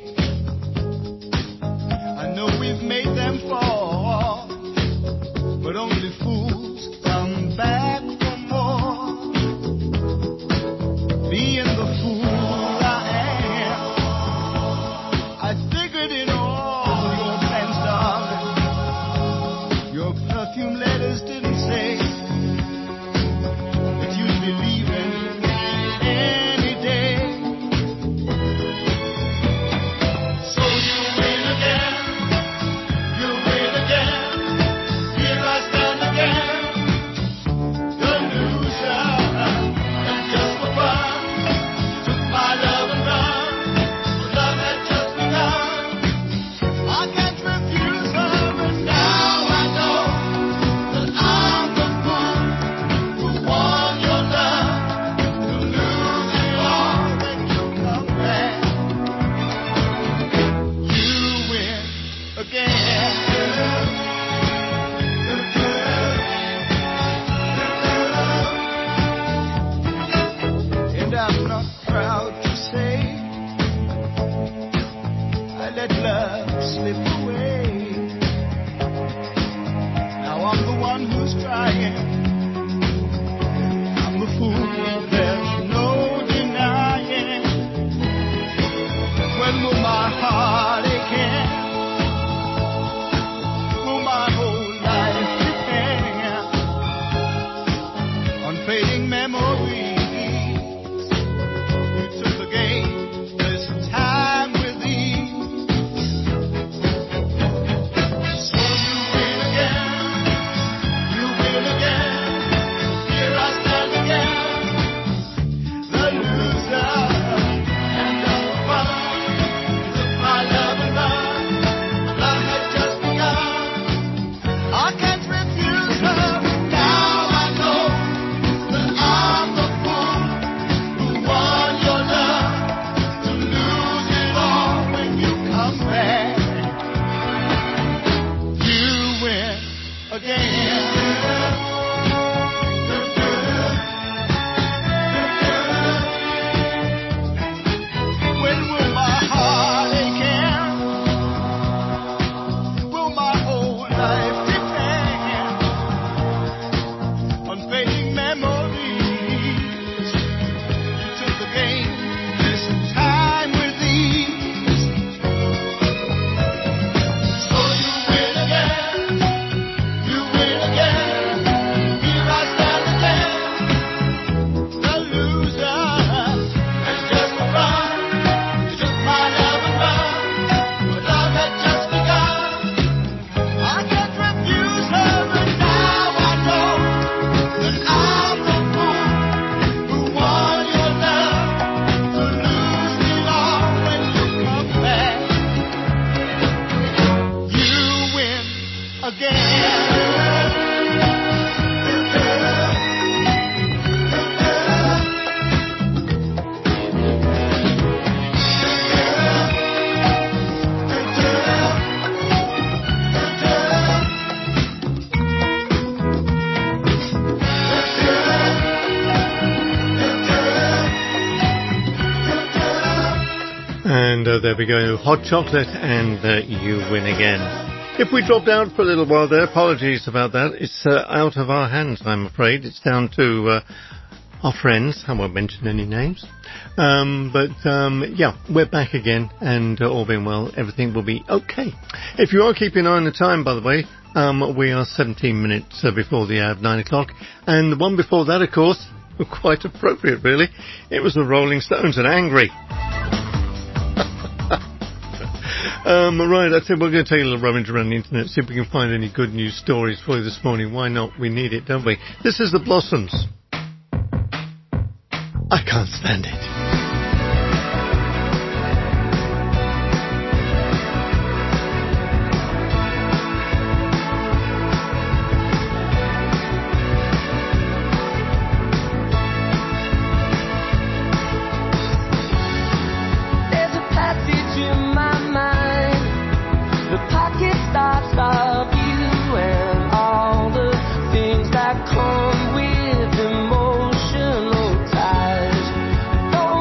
I know we've made them fall, but only fools come back for more. Being the fool I am, I figured in all your plans, darling, your perfume letters didn't say that you'd be leaving any day. So you win again, you win again, here I stand again, the loser, and just for fun, you took my love and run, but love had just begun. I can't refuse her, but now I know that I'm the fool who won your love, to lose it all when you come back. You win again. And I'm not proud to say I let love slip away. Now I'm the one who's crying. I'm the fool, there's no denying. When will my heart again? Will my whole life depend on fading memories? You took the game this time with ease. So you win again, you win again. Here I stand again, the loser, and just for fun, you took my love and run. Love had just begun. I can't refuse her, but now I know that I'm the fool who won your love, to lose it all when you come back. You win again. When will my heart again? Will my whole life depend on fading memories? You took the game this time with ease. So you win again, you win again. Here I stand again, the loser, and just for fun, you took my love and run, but love had just begun. I can't refuse her, but now I know that I'm the fool who won your love, to lose it all when you come back. You win again. And uh, there we go, Hot Chocolate, and uh, you win again. If we dropped out for a little while there, apologies about that. It's uh, out of our hands, I'm afraid. It's down to uh, our friends. I won't mention any names. Um, but, um, yeah, we're back again, and uh, all being well, everything will be okay. If you are keeping an eye on the time, by the way, um, we are seventeen minutes uh, before the hour of nine o'clock. And the one before that, of course, quite appropriate, really. It was the Rolling Stones and Angry. Um, right, I think we're going to take a little rummage around the internet, see if we can find any good news stories for you this morning. Why not? We need it, don't we? This is the Blossoms. I can't stand it. There's a passage in my mind, the pocket stops of you and all the things that come with emotional ties. Don't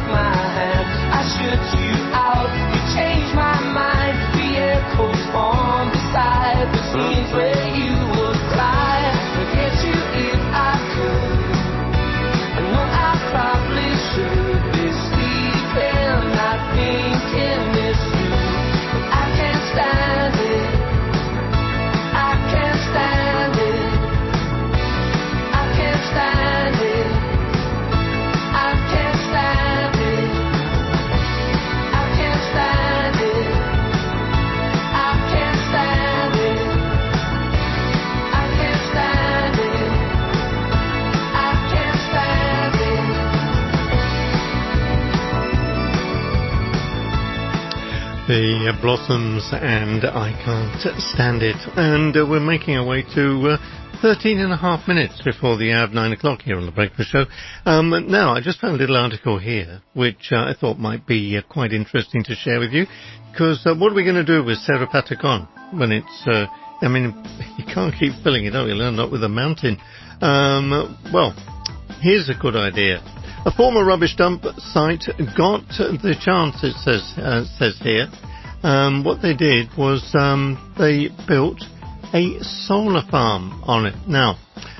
took my hand. I should you out, you changed my mind. The echoes form beside the scenes where you would cry. Forget you if I could. I know I probably should be sleeping, not thinking this through. But I can't stand it. I can't stand it. I can't stand it. I can't stand it. I can't stand it. I can't stand it. I can't stand it. I can't stand it. The uh, Blossoms and I Can't Stand It. And uh, we're making our way to uh, thirteen and a half minutes before the hour of nine o'clock here on The Breakfast Show. Um, now, I just found a little article here which uh, I thought might be uh, quite interesting to share with you. Because uh, what are we going to do with Cerro Patacon when it's... Uh, I mean, you can't keep filling it up. You'll end up with a mountain. Um, well, here's a good idea. A former rubbish dump site got the chance, it says uh, says here. Um, what they did was um, they built a solar farm on it. Now,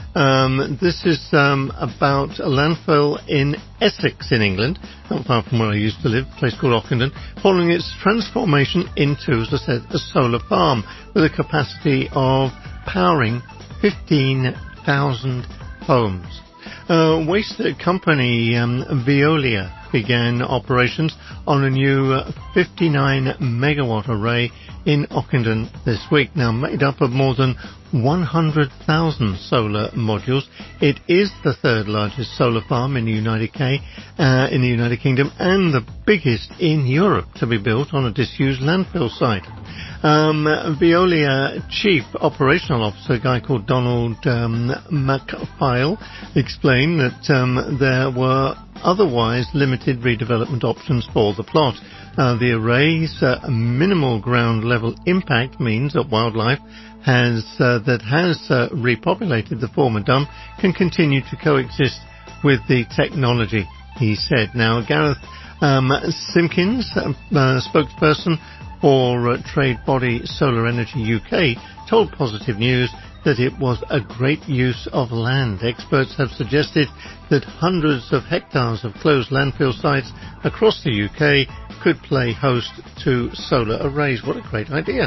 um, this is um, about a landfill in Essex in England, not far from where I used to live, a place called Ockenden, following its transformation into, as I said, a solar farm with a capacity of powering fifteen thousand homes. Uh, waste company um, Veolia began operations on a new uh, fifty-nine megawatt array in Ockenden this week. Now made up of more than one hundred thousand solar modules. It is the third largest solar farm in the United K, uh, in the United Kingdom, and the biggest in Europe to be built on a disused landfill site. Um, Veolia Chief Operational Officer, a guy called Donald um, MacPhail, explained that um, there were otherwise limited redevelopment options for the plot. Uh, the array's uh, minimal ground level impact means that wildlife has uh, that has uh, repopulated the former dump can continue to coexist with the technology, he said. Now, Gareth um, Simpkins, uh, uh, spokesperson for uh, trade body Solar Energy U K, told Positive News that it was a great use of land. Experts have suggested that hundreds of hectares of closed landfill sites across the U K could play host to solar arrays. What a great idea.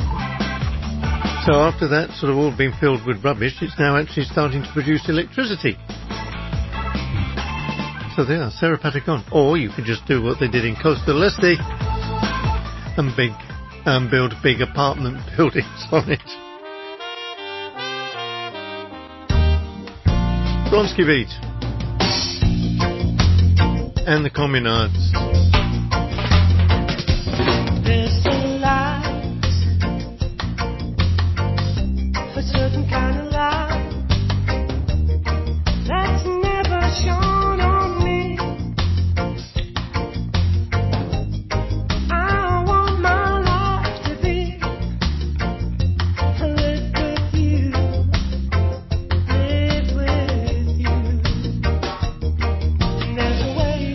So after that sort of all been filled with rubbish, it's now actually starting to produce electricity. So there, Cerro Patacon. Or you could just do what they did in Costa del Este and big, um, build big apartment buildings on it. Bronski Beat and the Communards. There's a light, a certain kind of light that's never shone on me. I want my life to be lit with you, live with you. And there's a way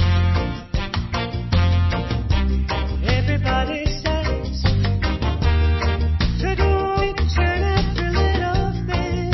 everybody says to do each and every little thing.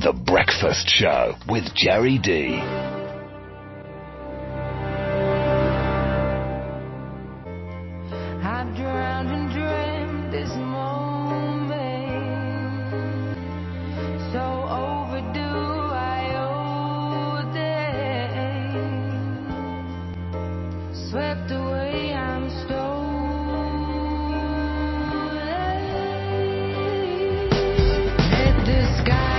The Breakfast Show with Jerry D. I've drowned and dreamt this moment, so overdue I owed it. Swept away, I'm stolen. Let the sky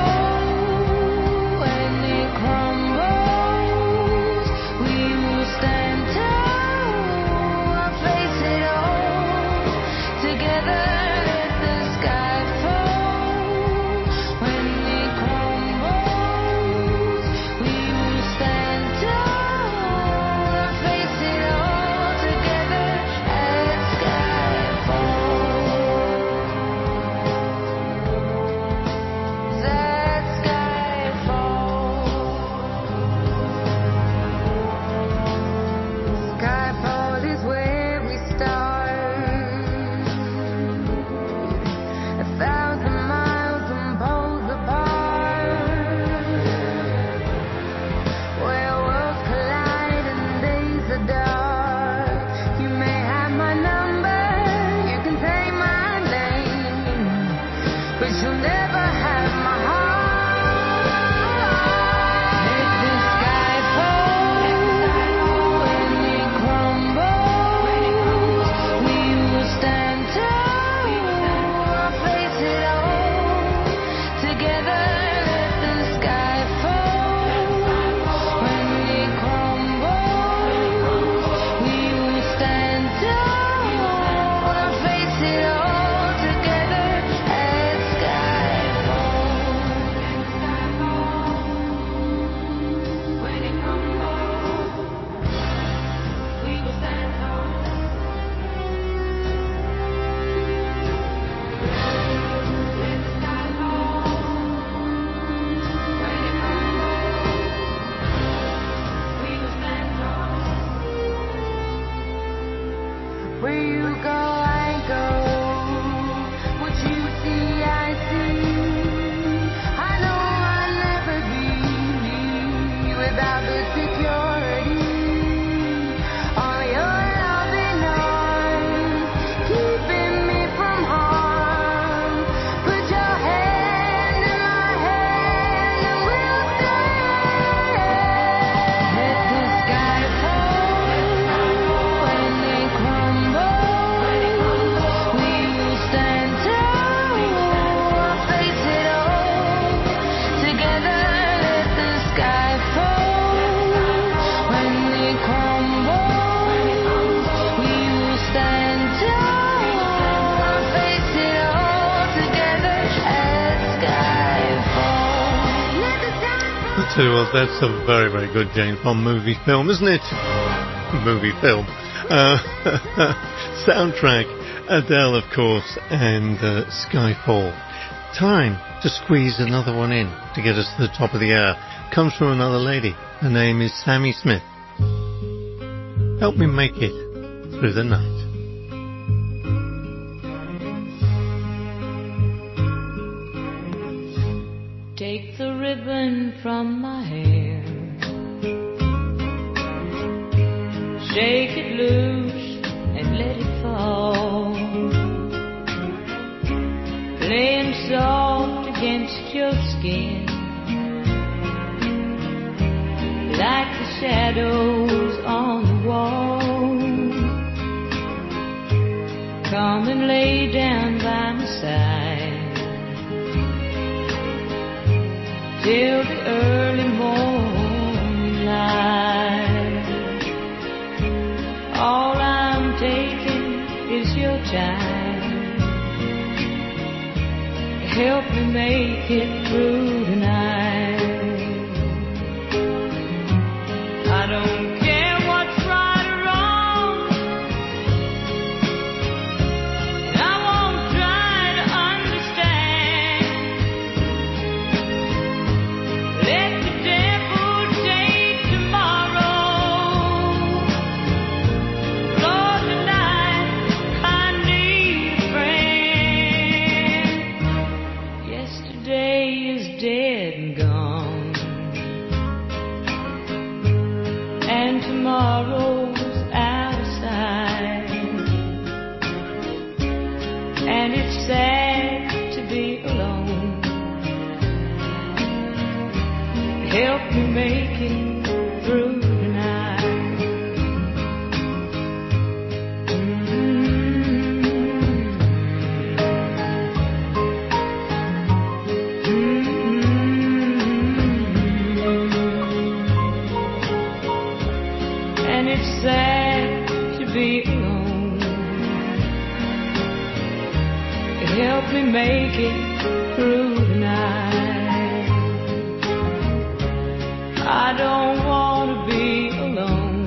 fall when it crumbles. We will stand tall, face it all together. Let the sky fall when it crumbles. We will stand tall, face it all together. As sky falls, as sky falls. Skyfall is where we start. A thousand miles and poles apart, where worlds collide and days are dark. You may have my number, you can take my name, but you'll never have my heart. Let the sky fall when it crumbles. We will stand tall, face it all together. Let the sky fall when it crumbles. We will stand tall, face it all together. As sky falls, when it crumbles, we will stand tall. Let the sky fall when it crumbles, we will stand tall. Where you go, I go. What you see, I see. I know I'll never be without the security. All your loving arms keeping me from harm. Put your hand in my hand and we'll stand. Let the sky fall when it crumbles. We will stand tall, face it all together. Let the sky fall when it crumbles. We will stand tall, face it all together. As sky falls, let the sky I'll tell you what, that's a very, very good James Bond movie film, isn't it? Movie film. Uh, soundtrack, Adele, of course, and uh, Skyfall. Time to squeeze another one in to get us to the top of the hour. Comes from another lady. Her name is Sammy Smith. Help me make it through the night. Take the ribbon from my hair, shake it loose and let it fall, laying soft against your skin, like the shadows on the wall. Come and lay down by my side till the early morning light. All I'm taking is your time. Help me make it through tonight. I don't care what's right or wrong, and I won't try to understand. Let the devil take tomorrow. Lord, tonight I need a friend. Yesterday is dead it's sad to be alone. Help me make it through tonight. And it's sad to be alone. Help me make it through tonight. I don't want to be alone.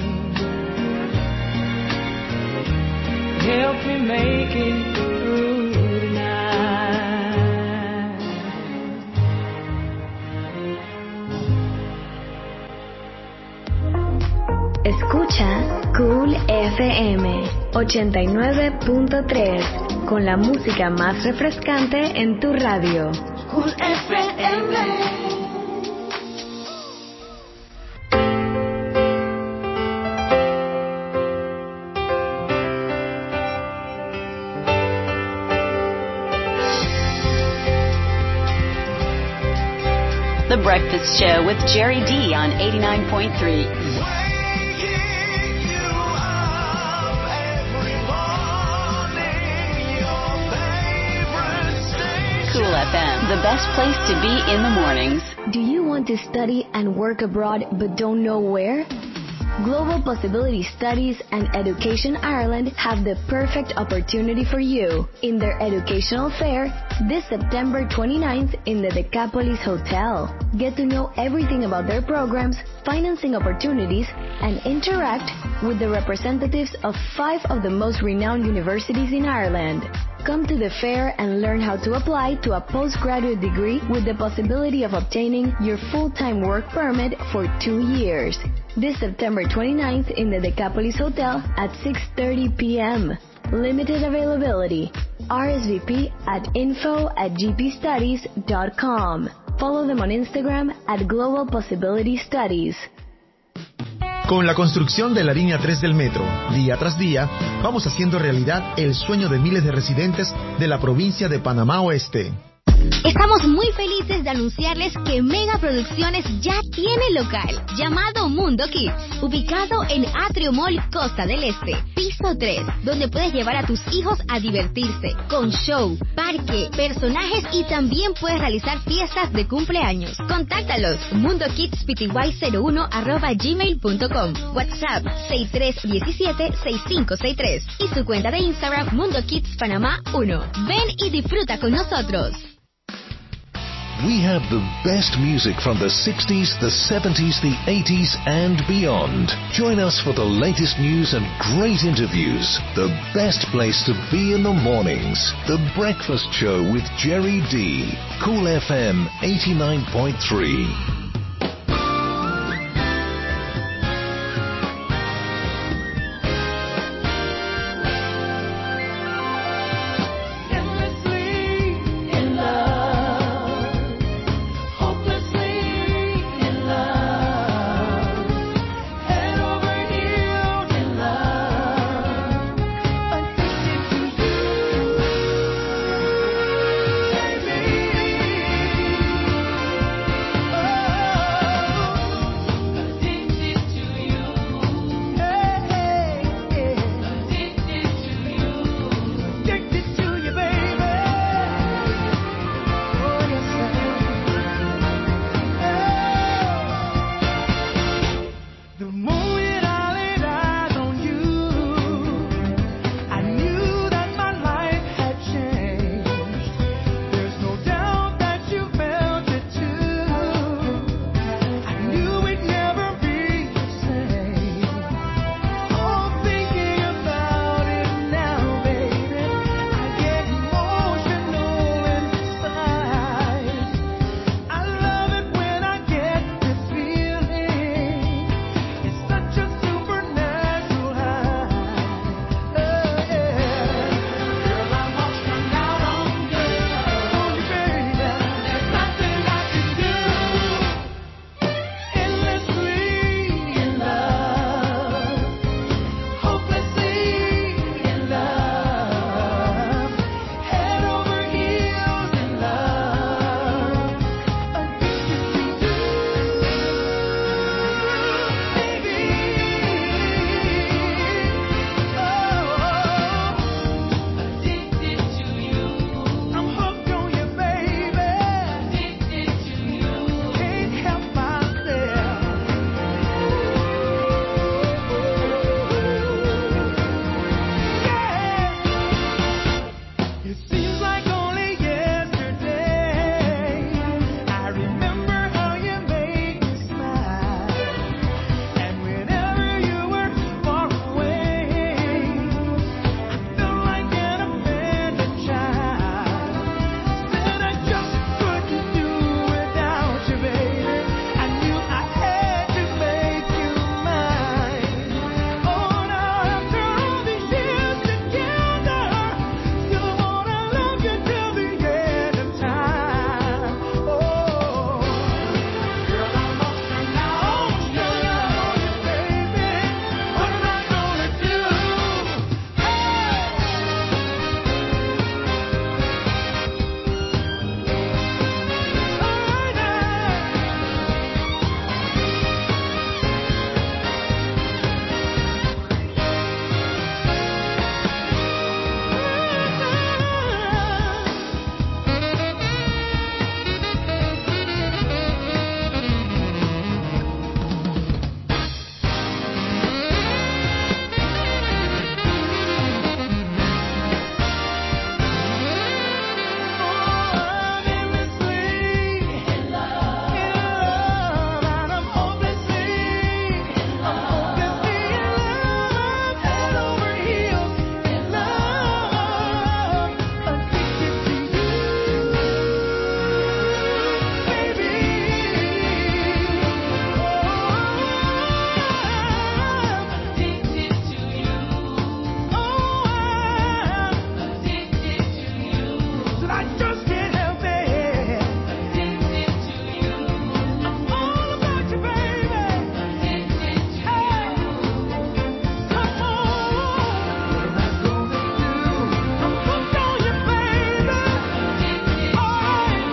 Help me make it through tonight. Escucha Cool F M ochenta y nueve punto tres con la música más refrescante en tu radio. Cool F M. The Breakfast Show with Jerry D on eighty-nine point three. Cool F M, the best place to be in the mornings. Do you want to study and work abroad but don't know where? Global Possibility Studies and Education Ireland have the perfect opportunity for you in their educational fair this September twenty-ninth in the Decapolis Hotel. Get to know everything about their programs, financing opportunities, and interact with the representatives of five of the most renowned universities in Ireland. Come to the fair and learn how to apply to a postgraduate degree with the possibility of obtaining your full-time work permit for two years. This September twenty-ninth in the Decapolis Hotel at six thirty p.m. Limited availability. R S V P at info at g p studies dot com. Follow them on Instagram at Global Possibility Studies. Con la construcción de la línea tres del metro, día tras día, vamos haciendo realidad el sueño de miles de residentes de la provincia de Panamá Oeste. Estamos muy felices de anunciarles que Mega Producciones ya tiene local, llamado Mundo Kids, ubicado en Atrio Mall Costa del Este, piso tres, donde puedes llevar a tus hijos a divertirse, con show, parque, personajes y también puedes realizar fiestas de cumpleaños. Contáctalos, mundokidspty cero uno arroba gmail punto com, WhatsApp seis tres uno siete seis cinco seis tres y su cuenta de Instagram Mundo Kids Panamá uno. Ven y disfruta con nosotros. We have the best music from the sixties, the seventies, the eighties, and beyond. Join us for the latest news and great interviews. The best place to be in the mornings. The Breakfast Show with Jerry D. Cool F M eighty-nine point three. Oh Seems like only yesterday I remember how you made me smile. And whenever you were far away, I felt like an abandoned child. Said I just couldn't do without you, baby. I knew I had to make you mine. Oh, now after all these years together, still wanna love you till the end of time. Oh, girl, I'm off now, still on you, baby. What am I gonna do? I just can't help it. I'm all about you, baby. Hey, come on. What am I gonna do? I'm hooked on you, baby. All right.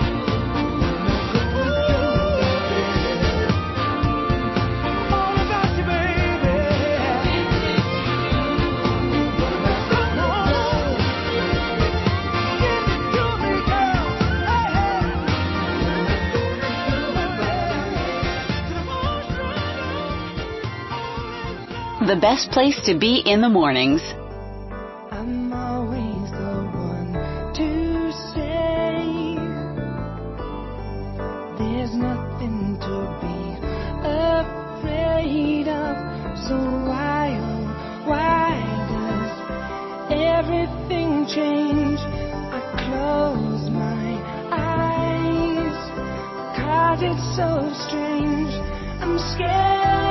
I'm all about you, baby. Come on. The best place to be in the mornings. I'm always the one to say there's nothing to be afraid of. So why, oh, why does everything change? I close my eyes, 'cause it's so strange. I'm scared.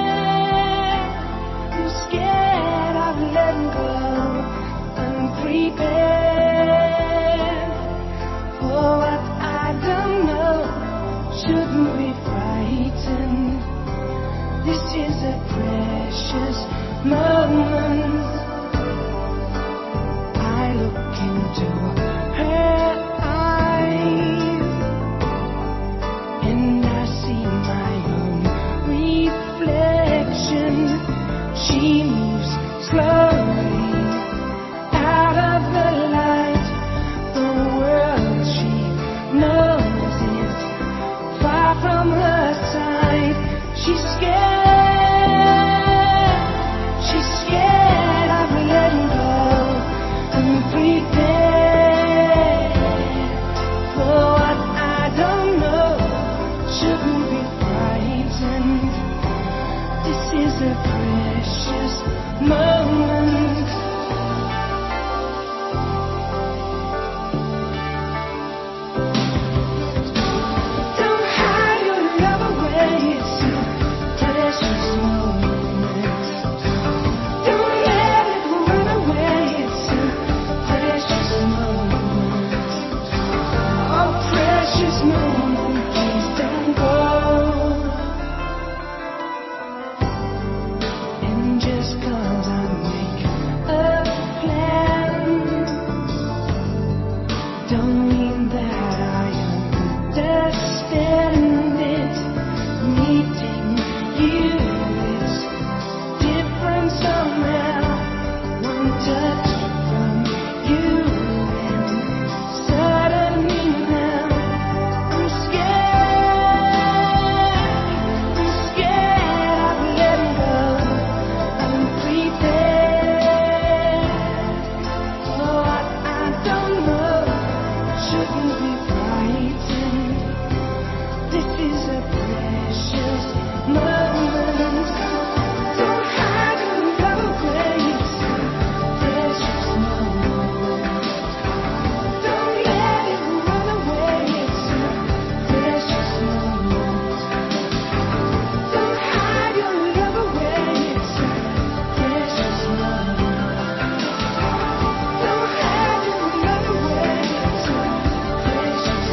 I'm scared of letting go. I'm prepared for what I don't know. Shouldn't be frightened. This is a precious moment. I look into her eyes and I see my own reflection. She moves slowly out of the light. The world she knows is far from her side. She's scared. She's scared of letting go. I'm prepared for what I don't know. Shouldn't be frightened. This is a precious moment. Don't hide your love away. It's a precious moment. Don't let it run away. It's a precious moment. Oh, precious moment. Please don't go. And just 'cause I make a plan, don't mean that I understand it. Meeting you is different somehow. One touch from you and suddenly now I'm scared. I'm scared of letting go. I'm prepared for what I don't know. shouldn't be frightened. This is a precious moment. Don't hide and run away. It's a precious moment. Don't let it run away. It's a precious moment. Don't hide your love away. It's a precious moment. Don't hide your love away. It's a precious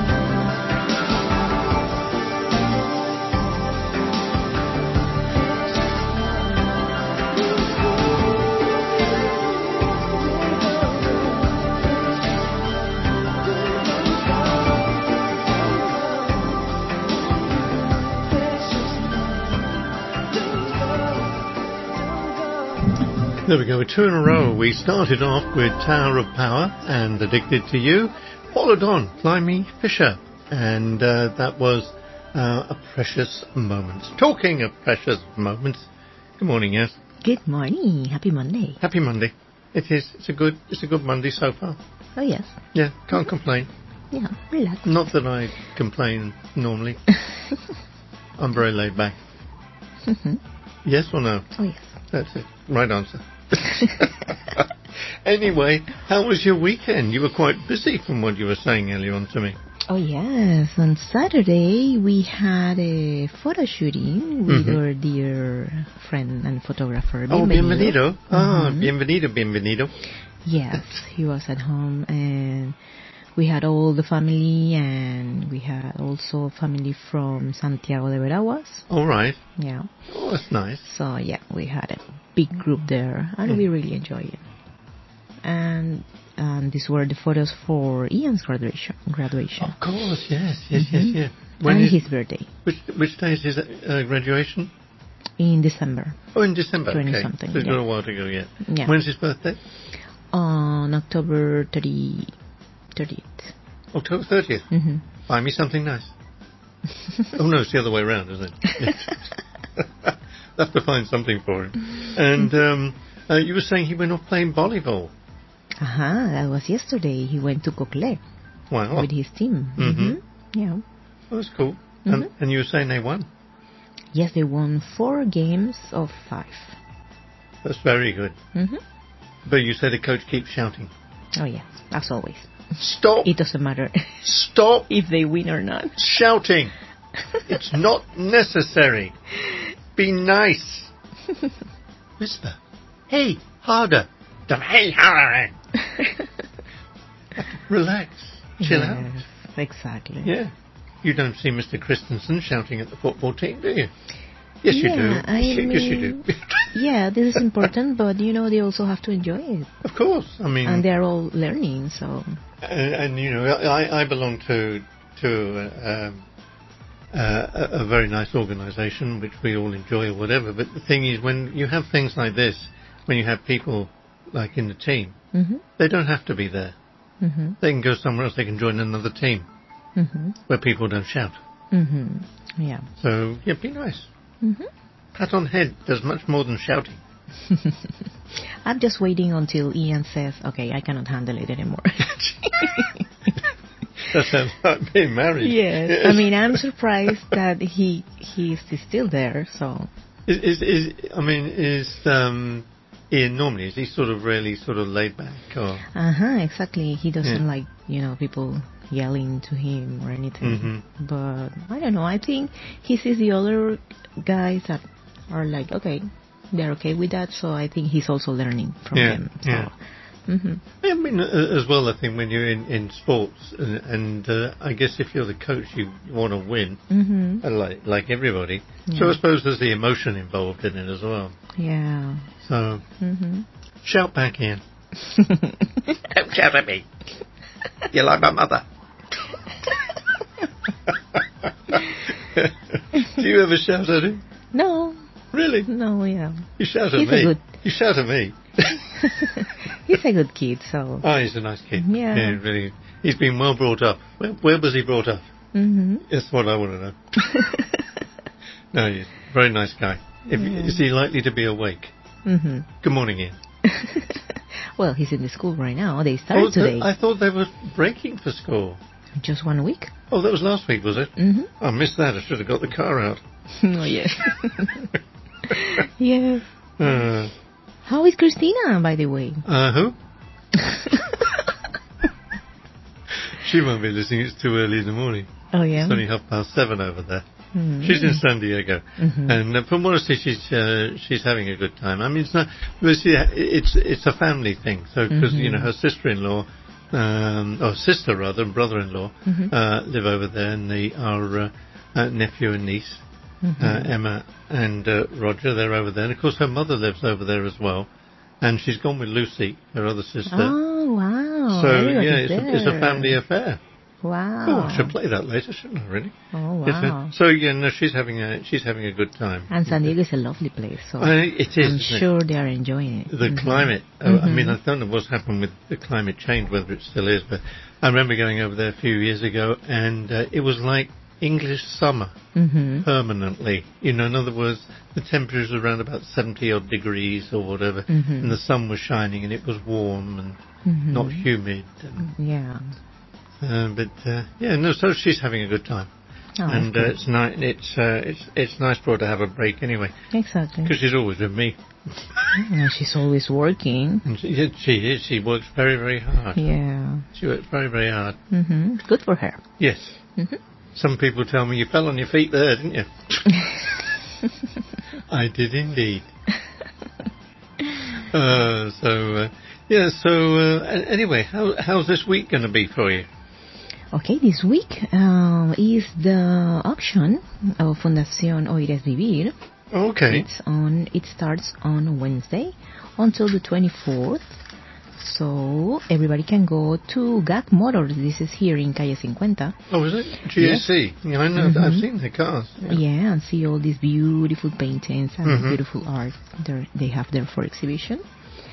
There we go, two in a row. We started off with Tower of Power and Addicted to You, followed on Fly Fisher, and uh, that was uh, A Precious Moment. Talking of precious moments, good morning, yes. Good morning. Happy Monday. Happy Monday. It is. It's a good. It's a good Monday so far. Oh yes. Yeah, can't complain. Yeah, relax. Not that I complain normally. I'm very laid back. Yes or no? Oh yes. That's it. Right answer. Anyway, how was your weekend? You were quite busy from what you were saying earlier on to me. Oh yes. On Saturday we had a photo shooting with Mhm. our dear friend and photographer. Oh, bienvenido. Ah, Mhm. bienvenido, bienvenido. Yes, he was at home and we had all the family and we had also family from Santiago de Veraguas. All right. Yeah. Oh, that's nice. So yeah, we had a big group there and Mm. we really enjoyed it. And um, these were the photos for Ian's graduation. graduation. Of course, yes, yes, Mhm. yes, yes. And is- his birthday. Which which day is his uh, graduation? In December. Oh, in December. twenty Okay. something, So it's yeah. got a while to go yet. Yeah. When's his birthday? On October thirtieth. October thirtieth. Mm-hmm. Buy me something nice. Oh no, it's the other way around, isn't it? I'll have to find something for him. And um, uh, you were saying he went off playing volleyball. Uh-huh, that was yesterday. He went to Coquelet Wow. with his team. Mhm. Yeah. Oh, that's cool. Mhm. And, and you were saying they won. Yes, they won four games of five. That's very good. Mm-hmm. But you said the coach keeps shouting. Oh yeah, as always. Stop. It doesn't matter Stop if they win or not. shouting. It's not necessary. Be nice. Whisper. Hey, harder. Don't hey, harder. Relax. Chill Yes, out. exactly. Yeah. You don't see Mister Christensen shouting at the football team, do you? Yes, you do. Yeah, I yes, you- yes, you mean- do. Yeah, this is important, but you know, they also have to enjoy it. Of course. I mean, And they're all learning, so. and, and you know, I, I belong to to uh, um, uh, a, a very nice organisation which we all enjoy or whatever. But the thing is, when you have things like this, when you have people like in the team, Mm-hmm. they don't have to be there. Mm-hmm. They can go somewhere else. They can join another team Mm-hmm. where people don't shout. Mm-hmm. Yeah. So yeah, be nice. Mm-hmm. Pat on head does much more than shouting. I'm just waiting until Ian says, okay, I cannot handle it anymore. That sounds like being married. Yes. I mean, I'm surprised that he he's still there, so. Is, is, is I mean, is um, Ian normally, is he sort of really sort of laid back? Or? Uh-huh, exactly. He doesn't Yeah. like, you know, people yelling to him or anything. Mhm. But, I don't know, I think he sees the other guys that are like, okay, they're okay with that, so I think he's also learning from Yeah, them. So. yeah. hmm I mean, uh, as well, I think when you're in, in sports, and, and uh, I guess if you're the coach, you want to win, hmm uh, like like everybody. Yeah. So I suppose there's the emotion involved in it as well. Yeah. So hmm shout back in. Don't shout at me. You're like my mother. Do you ever shout at him? No. Really? No, yeah. You shout at He's me. a good... You shout at me. He's a good kid, so. Oh, he's a nice kid. Yeah. really. He's been well brought up. Where, where was he brought up? hmm That's what I want to know. No, he's a very nice guy. If, Yeah. Is he likely to be awake? hmm Good morning, Ian. Well, he's in the school right now. They started Oh, today. I thought they were breaking for school. Just one week. Oh, that was last week, was it? Mm-hmm. I missed that. I should have got the car out. Oh, yes. Yes. Uh, How is Christina, by the way? uh, who? She won't be listening. It's too early in the morning. Oh, yeah? It's only half past seven over there. Mm. She's in San Diego, Mhm. and uh, from what I see, she's uh, she's having a good time. I mean, it's not. But see, it's it's a family thing. So because you Mhm. know her sister-in-law, um, or sister rather, and brother-in-law Mhm. uh, live over there, and they are uh, uh, nephew and niece, Mhm. uh, Emma and uh, Roger. They're over there, and of course her mother lives over there as well, and she's gone with Lucy, her other sister. Oh, wow. so Everybody's yeah, it's a, it's a there. family affair. Wow. Oh, I should play that later, shouldn't I? Really? Oh, Yes, uh, wow. so yeah, no, she's having a she's having a good time. And San Diego is a lovely place, so Uh, it is, I'm isn't it? sure they are enjoying it. The Mhm. climate. Uh, I mean, Mhm. I don't know what's happened with the climate change, whether it still is, but I remember going over there a few years ago, and uh, it was like English summer Mhm. permanently. You know, in other words, the temperature was around about seventy odd degrees or whatever, Mhm. and the sun was shining, and it was warm and Mhm. not humid. And, Yeah. uh, but uh, yeah, no. So she's having a good time. Oh, and that's uh, it's nice. It's uh, it's it's nice for her to have a break anyway, Exactly. because she's always with me. Yeah, she's always working. And she, yeah, she is. She works very very hard. Yeah. She works very very hard. hmm Good for her. Yes. Mhm. Some people tell me you fell on your feet there, didn't you? I did indeed. uh, so uh, yeah. So uh, a- anyway, how how's this week going to be for you? Okay, this week um, is the auction of Fundación Oires Vivir. Okay. It's on. It starts on Wednesday until the twenty-fourth. So everybody can go to G A C Motors. This is here in Calle cincuenta. Oh, is it G A C? Yeah, I know. I've Mhm. seen the cars. Yeah. Yeah, and see all these beautiful paintings and Mhm. beautiful art there they have there for exhibition.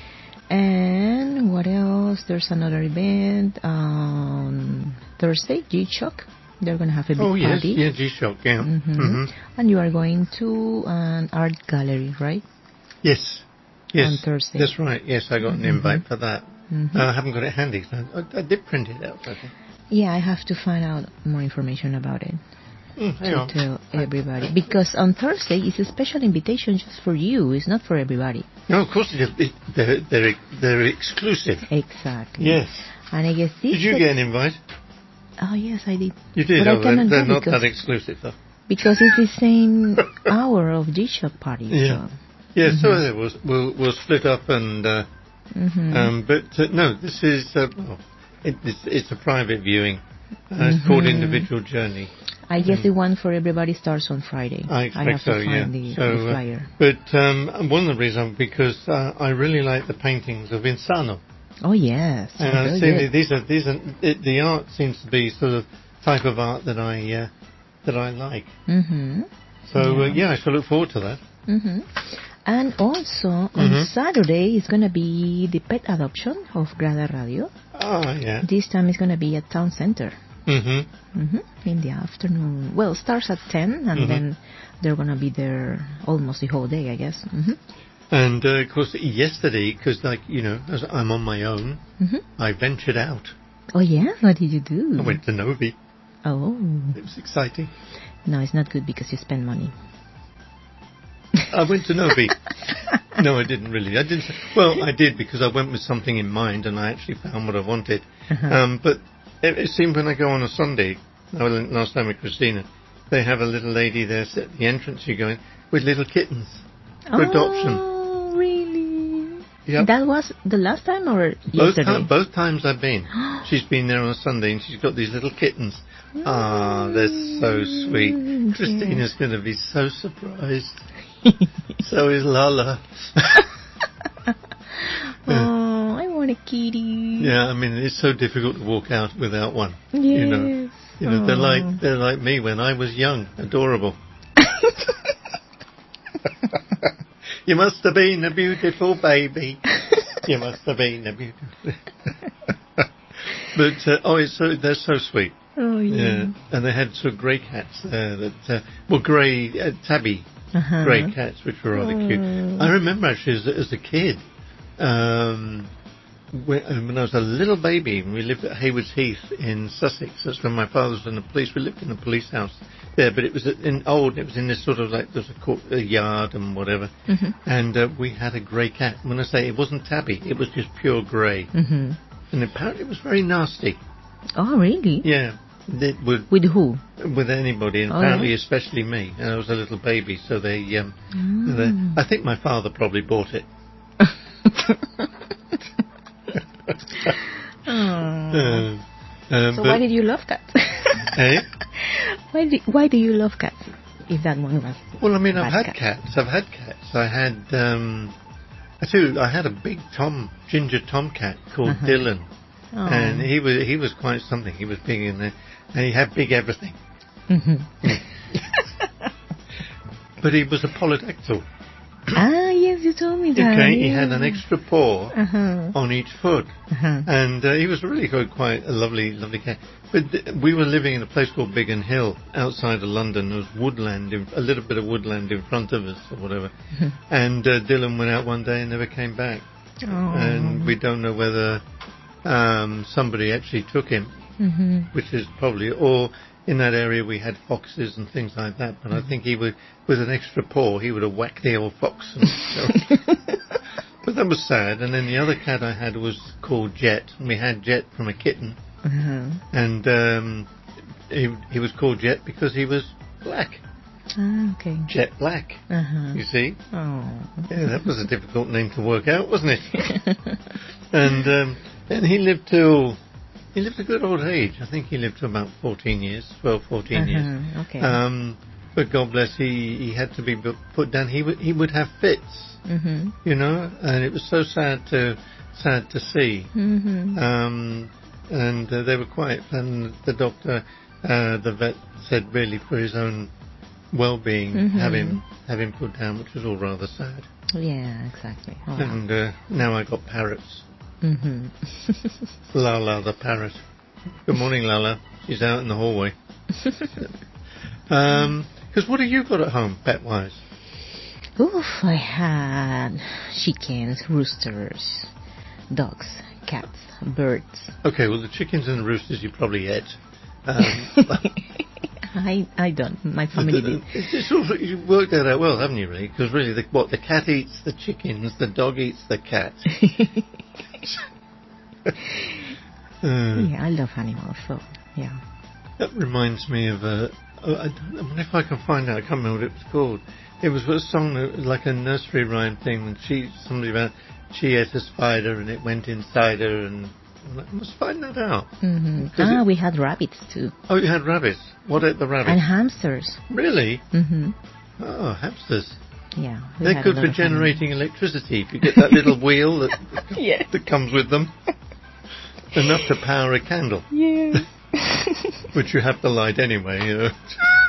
And what else? There's another event on Thursday, G-Shock. They're going to have a big Oh yes, party. yeah, G-Shock. Yeah. Mhm. Mhm. And you are going to an art gallery, right? Yes. Yes. On Thursday. That's right. Yes, I got an Mhm. invite for that. Mhm. Uh, I haven't got it handy. So I, I did print it out, I think. Yeah, I have to find out more information about it Mm, hang to on. tell everybody. Because on Thursday it's a special invitation just for you. It's not for everybody. No, of course it is. It, they're, they're, they're exclusive. Exactly. Yes. And I guess this... Did you get an invite? Oh, yes, I did. You did? But Oh, I cannot they're, they're go not because, that exclusive, though. because it's the same hour of G-Shock party. Yeah. So. Yeah, so Mhm. it was, we'll, we'll split up and... Uh, Mhm. um, but uh, no, this is... Uh, well, it, it's, it's a private viewing. Uh, It's called Mhm. Individual Journey. I guess the one for everybody starts on Friday. I expect have so, to yeah. find the, so, the uh, flyer. but um, one of the reasons because uh, I really like the paintings of Insano. Oh, yes. And Very I've seen good. it, these are these are it, the art seems to be sort of type of art that I uh, that I like. Mm-hmm. So yeah. Uh, Yeah. yeah, I shall look forward to that. Mm-hmm. And also on Mhm. Saturday is going to be the pet adoption of Grada Radio. Oh yeah. This time it's going to be at Town Center. Mhm. hmm In the afternoon. Well, it starts at ten, and Mhm. then they're going to be there almost the whole day, I guess. hmm And uh, of course, yesterday, because like you know, as I'm on my own, hmm I ventured out. Oh, yeah? What did you do? I went to Novi. Oh. It was exciting. No, it's not good because you spend money. I went to Novi. No, I didn't really. I didn't. Well, I did because I went with something in mind, and I actually found what I wanted. Uh-huh. Um, but it, it seemed when I go on a Sunday, I went last time with Christina, they have a little lady there at the entrance. You go in with little kittens for adoption. Oh, really? Yep. That was the last time or Both, yesterday? ti- both times I've been, she's been there on a Sunday, and she's got these little kittens. Ah, they're so sweet. Mm, Christina's going to be so surprised. So is Lala. Oh, I want a kitty. Yeah, I mean it's so difficult to walk out without one. Yes. You know, you know they're Oh. like they're like me when I was young, adorable. You must have been a beautiful baby. You must have been a beautiful. But uh, oh, it's so they're so sweet. Oh, yeah. Yeah, and they had sort of grey cats there that uh, well, grey uh, tabby Uh-huh. grey cats, which were rather cute. Oh. I remember actually as, as a kid, um, when, uh, when I was a little baby, we lived at Haywards Heath in Sussex. That's when my father was in the police. We lived in the police house there, but it was in old. It was in this sort of like there was a, court, a yard and whatever. Mhm. And uh, we had a grey cat. When I say it wasn't tabby, it was just pure grey. Mhm. And apparently it was very nasty. Oh, really? Yeah. It would, With who? with anybody, and Oh, apparently yeah? especially me. And I was a little baby, so they. Um, Mm. they I think my father probably bought it. Oh. Uh, uh, So but- why did you love cats? Eh? Why do, why do you love cats? If that one was. Well, I mean, a I've bad had cat. cats. I've had cats. I had, um, I too, I had a big tom, ginger tomcat called Uh-huh. Dylan, Oh. and he was he was quite something. He was big in there, and he had big everything. Mhm. But he was a polydactyl. Ah, yes, you told me that. Okay, he had yeah. an extra paw Uh-huh. on each foot, Uh-huh. and uh, he was really quite, quite a lovely, lovely cat. But th- we were living in a place called Biggin Hill, outside of London. There was woodland, in, a little bit of woodland in front of us, or whatever. Mhm. And uh, Dylan went out one day and never came back. Oh. And we don't know whether um, somebody actually took him, Mhm. which is probably, or in that area we had foxes and things like that. But I think he would, with an extra paw, he would have whacked the old fox. And but that was sad. And then the other cat I had was called Jet, and we had Jet from a kitten, Uh-huh. and um, he he was called Jet because he was black, Ah, okay. Jet Black. Uh-huh. You see? Oh. Yeah, that was a difficult name to work out, wasn't it? and um, and he lived till he lived a good old age. I think he lived to about fourteen years, twelve, fourteen years. Uh-huh, okay. Um, but God bless, he he had to be bu- put down. He would he would have fits, Mhm. you know, and it was so sad to sad to see. Mhm. Um, and uh, they were quite. And the doctor, uh, the vet, said really for his own well-being, Mhm. have him have him put down, which was all rather sad. Yeah, exactly. Oh. And uh, now I got parrots. Mhm. Lala the parrot. Good morning, Lala. She's out in the hallway. Um, because what have you got at home, pet-wise? Oof, I had chickens, roosters, dogs, cats, birds. Okay, well the chickens and the roosters you probably ate. Um, I I don't. My family did. It's also, you worked that out well, haven't you, really? Because really, the, what, the cat eats the chickens, the dog eats the cat. Uh, Yeah, I love animals, so yeah. That reminds me of a. Uh, I, don't, I wonder if I can find out. I can't remember what it was called. It was a song, that- like a nursery rhyme thing. When she, somebody about she ate a spider and it went inside her, and I must find that out. hmm Does Ah, it- we had rabbits too, Oh, you had rabbits. What ate the rabbits? and hamsters. Really? hmm Oh, hamsters. Yeah, we They're had a good lot for of animals. generating electricity. If you get that little wheel that Yeah. that comes with them, enough to power a candle, Yeah. which you have to light anyway. You know.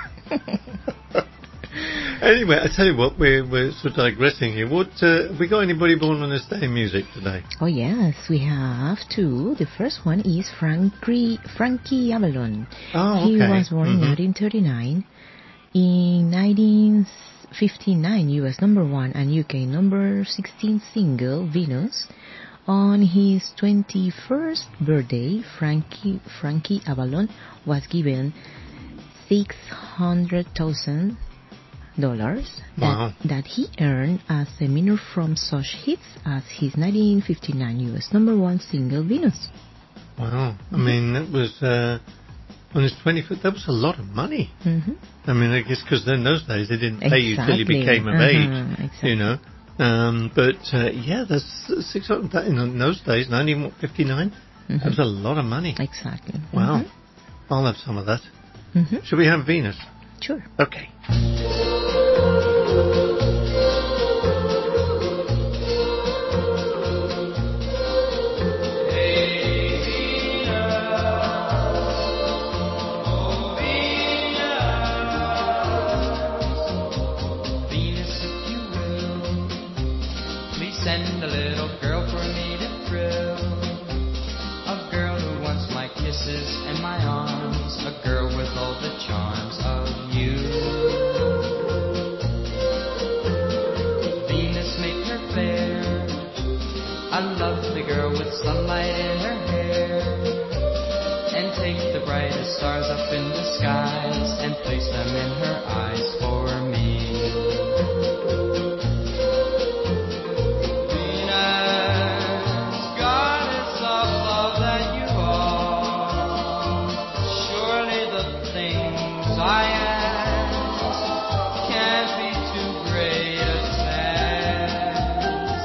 Anyway, I tell you what, we're we're sort of digressing here. What uh, have we got anybody born on this day in music today? Oh yes, we have two. The first one is Frankie Frankie Avalon. Oh, He okay. was born in Mhm. nineteen thirty-nine. In nineteen fifty-nine, U S number one and U K number sixteen single Venus. On his twenty-first birthday, Frankie Frankie Avalon was given six hundred thousand dollars Wow. that, that he earned as a minor from such hits as his nineteen fifty-nine U S number one single Venus. Wow. I mean, that was uh, on his twenty-fifth. That was a lot of money. Mm-hmm. I mean, I guess because in those days they didn't pay you till you Exactly. became of Uh-huh, age, exactly. you know. Um, but uh, yeah, that's six hundred. that- In those days, nineteen fifty-nine, Mhm. that was a lot of money. Exactly. Wow, I'll have some of that. Mm-hmm. Should we have Venus? Sure. Okay. Venus, if you will, please send a little girl for me to thrill. A girl who wants my kisses and my arms. A girl with all the charms of you. and take the brightest stars up in the skies and place them in her eyes for me. Venus, goddess of love that you are, surely the things I ask can't be too great a task.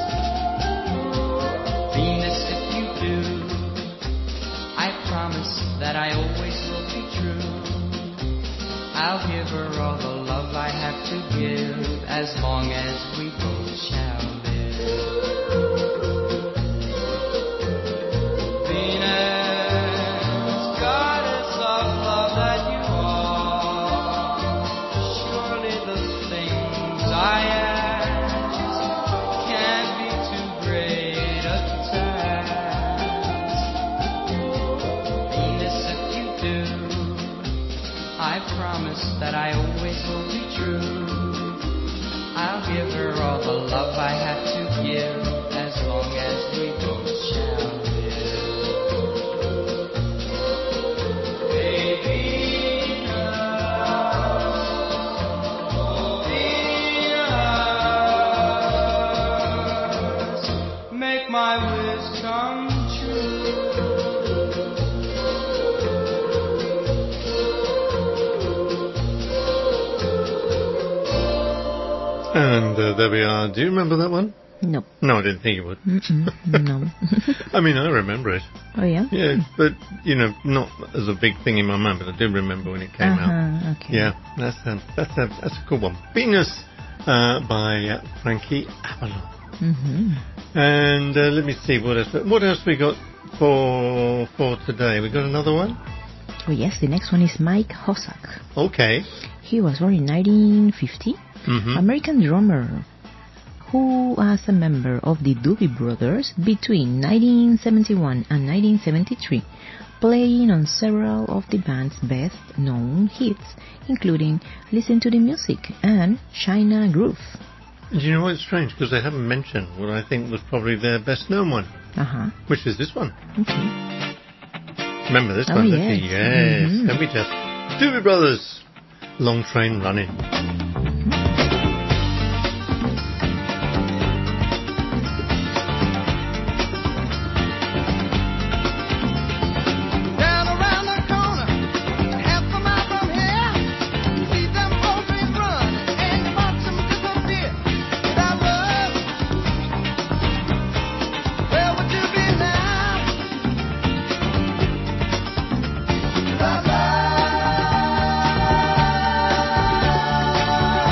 Venus, if you do, I promise that I always will be true. I'll give her all the love I have to give, as long as we both shall live. Venus, goddess of love that you are, surely the things I ask can't be too great a task. Venus, if you do, I promise that I always will be true. I'll give her all the love I have to give, as long as we both shall live. Baby, Venus, make my wish come true. And uh, there we are. Do you remember that one? No. No, I didn't think you would. Mm-mm, no. I mean, I remember it. Oh, yeah? Yeah, but, you know, not as a big thing in my mind, but I do remember when it came Uh-huh, out. okay. Yeah, that's a, that's a, that's a cool one. Venus uh, by uh, Frankie Avalon. Mm-hmm. And uh, let me see, what else What else we got for for today? We got another one? Oh, yes, the next one is Mike Hossack. Okay. He was born in nineteen fifty. Mm-hmm. American drummer who was a member of the Doobie Brothers between nineteen seventy-one and nineteen seventy-three, playing on several of the band's best-known hits, including Listen to the Music and China Groove. Do you know what's strange? Because they haven't mentioned what I think was probably their best-known one, Uh-huh. which is this one. Okay. Remember this Oh, one, yes. don't you? Yes. Mhm. Let me just. Doobie Brothers, Long Train Running. Down around the corner, half a mile from here, you see them boys run and you watch them disappear. Without love, where would you be now? Without love,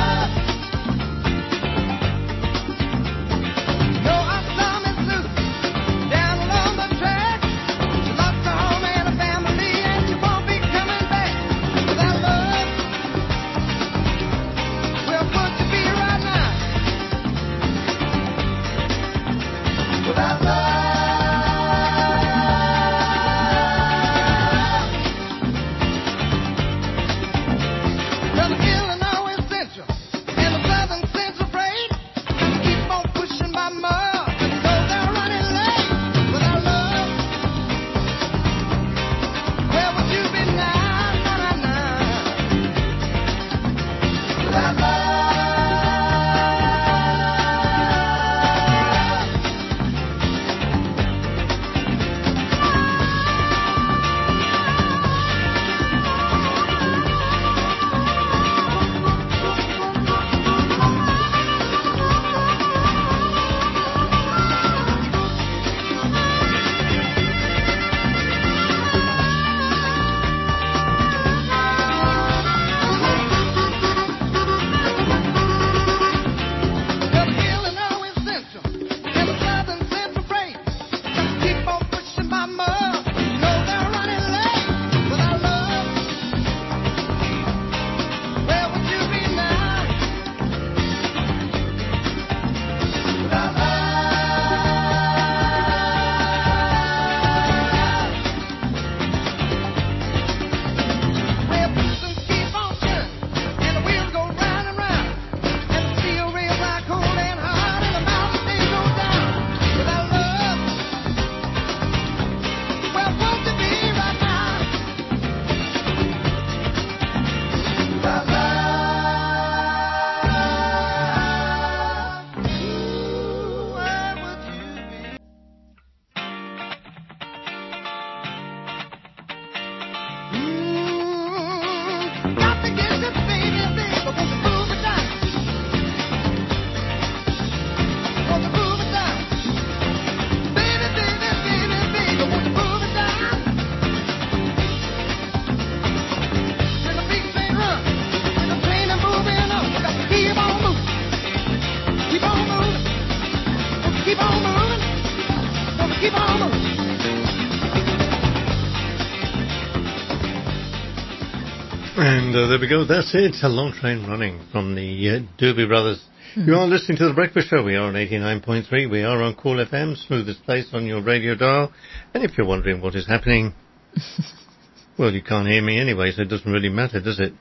And uh, there we go. That's it. A long train running from the uh, Doobie Brothers. Mhm. You are listening to The Breakfast Show. We are on eighty-nine point three. We are on Cool F M, smoothest place on your radio dial. And if you're wondering what is happening, well, you can't hear me anyway, so it doesn't really matter, does it?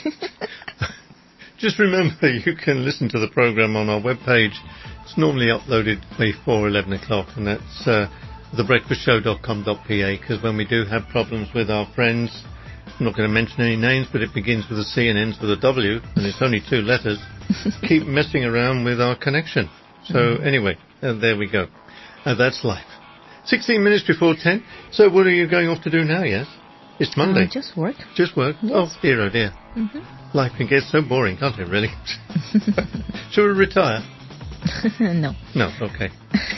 Just remember, you can listen to the program on our webpage. It's normally uploaded before eleven o'clock, and that's uh, the breakfast show dot com dot p a, because when we do have problems with our friends, I'm not going to mention any names, but it begins with a C and ends with a W, and it's only two letters, keep messing around with our connection. So mm-hmm. anyway, uh, there we go. Uh, that's life. sixteen minutes before ten. So what are you going off to do now, yes? It's Monday. Uh, just work. Just work? Yes. Oh, dear, oh dear. Mm-hmm. Life can get so boring, can't it, really? Shall we retire? No. No, okay.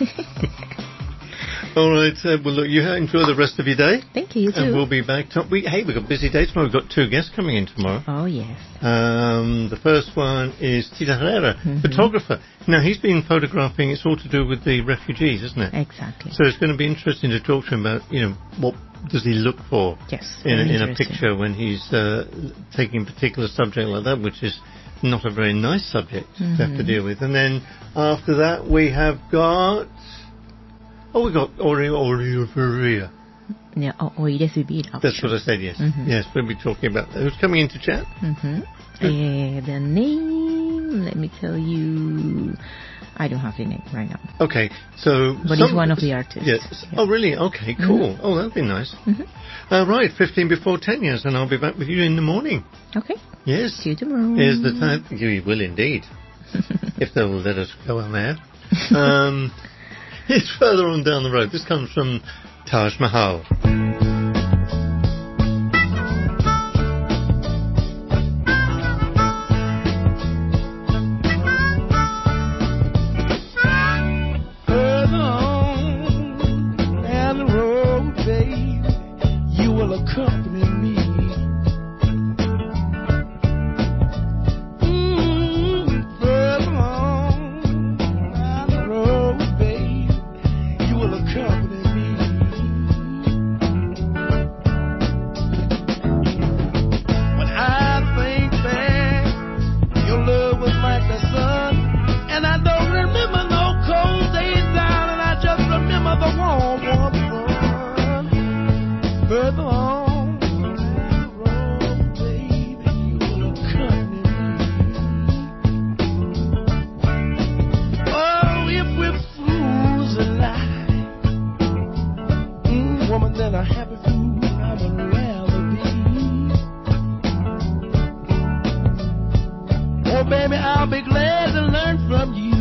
All right, uh, well, look, you enjoy the rest of your day. Thank you, you too. And we'll be back. To- we, hey, we've got a busy day tomorrow. We've got two guests coming in tomorrow. Oh, yes. Um, the first one is Tita Herrera, mm-hmm. photographer. Now, he's been photographing, it's all to do with the refugees, isn't it? Exactly. So it's going to be interesting to talk to him about, you know, what does he look for yes, in, a, in a picture when he's uh, taking a particular subject like that, which is not a very nice subject mm-hmm. to have to deal with. And then after that, we have got... Oh, we got Ori Ori Maria. Yeah, Oire Subira. That's what I said, yes. Mm-hmm. Yes, we'll be talking about that. Who's coming into chat? Mm-hmm. Uh, the name, let me tell you, I don't have the name right now. Okay, so... But some, he's one of the artists. Yes. Yeah. Oh, really? Okay, cool. Mm-hmm. Oh, that'll be nice. Mm-hmm. Uh, right, fifteen before ten years, and I'll be back with you in the morning. Okay. Yes. See you tomorrow. Here's the time. You will indeed. If they'll let us go on there. Um... It's further on down the road. This comes from Taj Mahal. Further on down the road, babe, you will accompany me. Mm, further on down the road, babe, you will accompany me. When I think back, your love was like the sun, and I don't remember no cold days down, and I just remember the warm, warm sun. Further on the road, baby, you will accompany me. Oh, if we're fools alive, mm, woman, then a happy fool I would rather be. Oh, baby, I'll be glad to learn from you.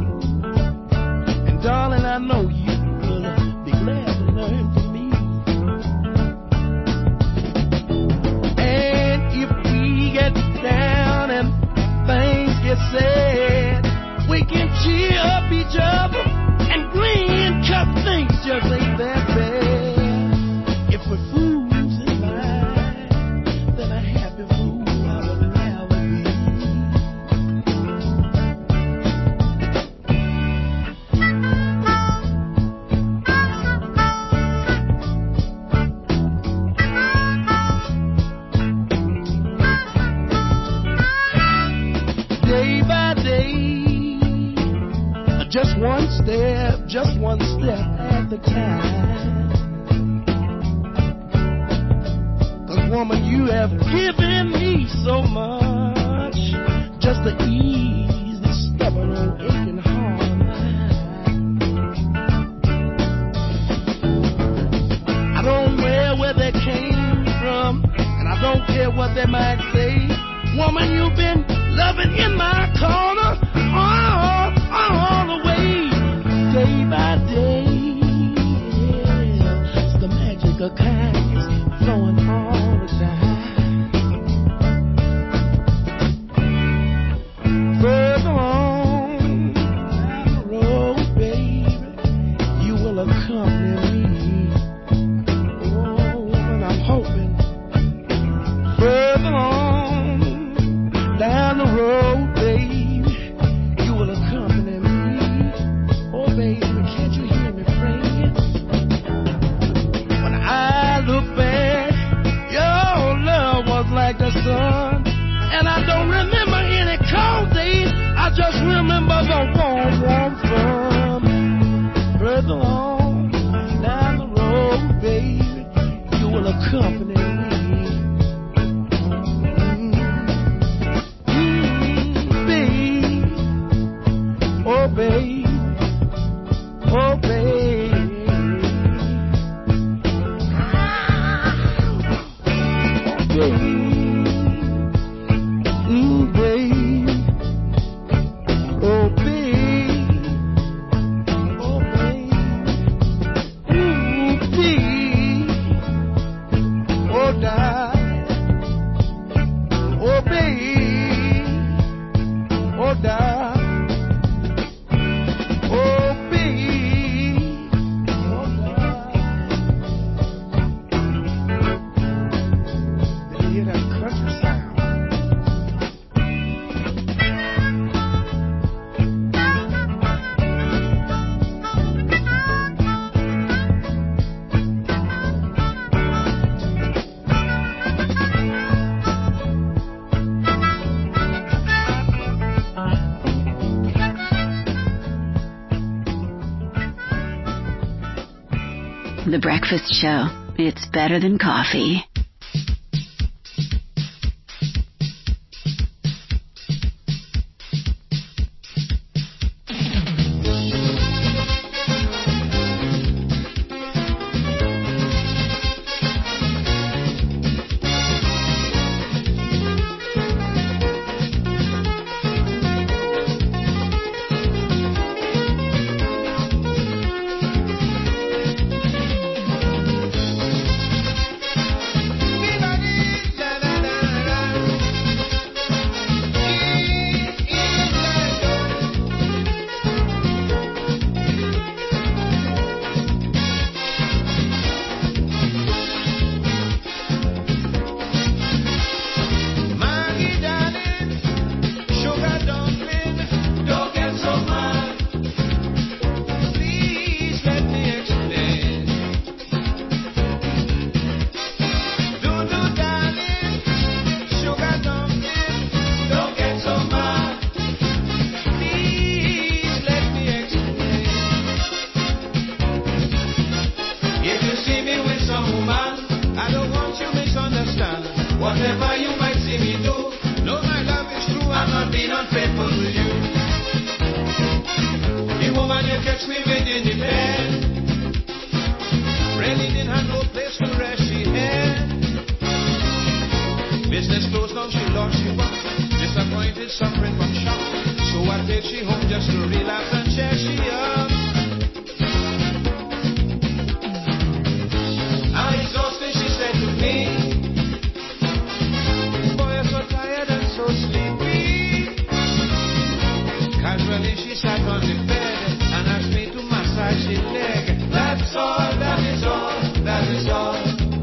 And darling, I know you will be glad to learn from me. And if we get down and things get sad, we can cheer up each other and grin, 'cause things just ain't that bad. If we're fools in life, then a happy fool I would rather be. Day by day, just one step, just one step at the time. 'Cause woman, you have given me so much, just to ease this stubborn old aching heart. I don't care where they came from, and I don't care what they might say. Woman, you've been loving in my corner all, all the way, day by day. Yeah, it's the magic of kindness flowing all the time. Further on down the road, baby, you will accompany me. Oh, woman, I'm hoping. Further on down the road, baby, you will accompany me. Oh, baby, can't you hear me praying? When I The Breakfast Show. It's better than coffee. Whatever you might see me do, know my love is true, I'm not being unfaithful to you. The woman you catch me with in the bed, really didn't have no place to rest she had. Business closed down, she lost she won, disappointed, suffering from shock. So I take she home just to relax and cheer she up. I'm exhausted, she said to me. So sleepy. Casually she sat on the bed and asked me to massage her leg. That's all, that is all, that is all.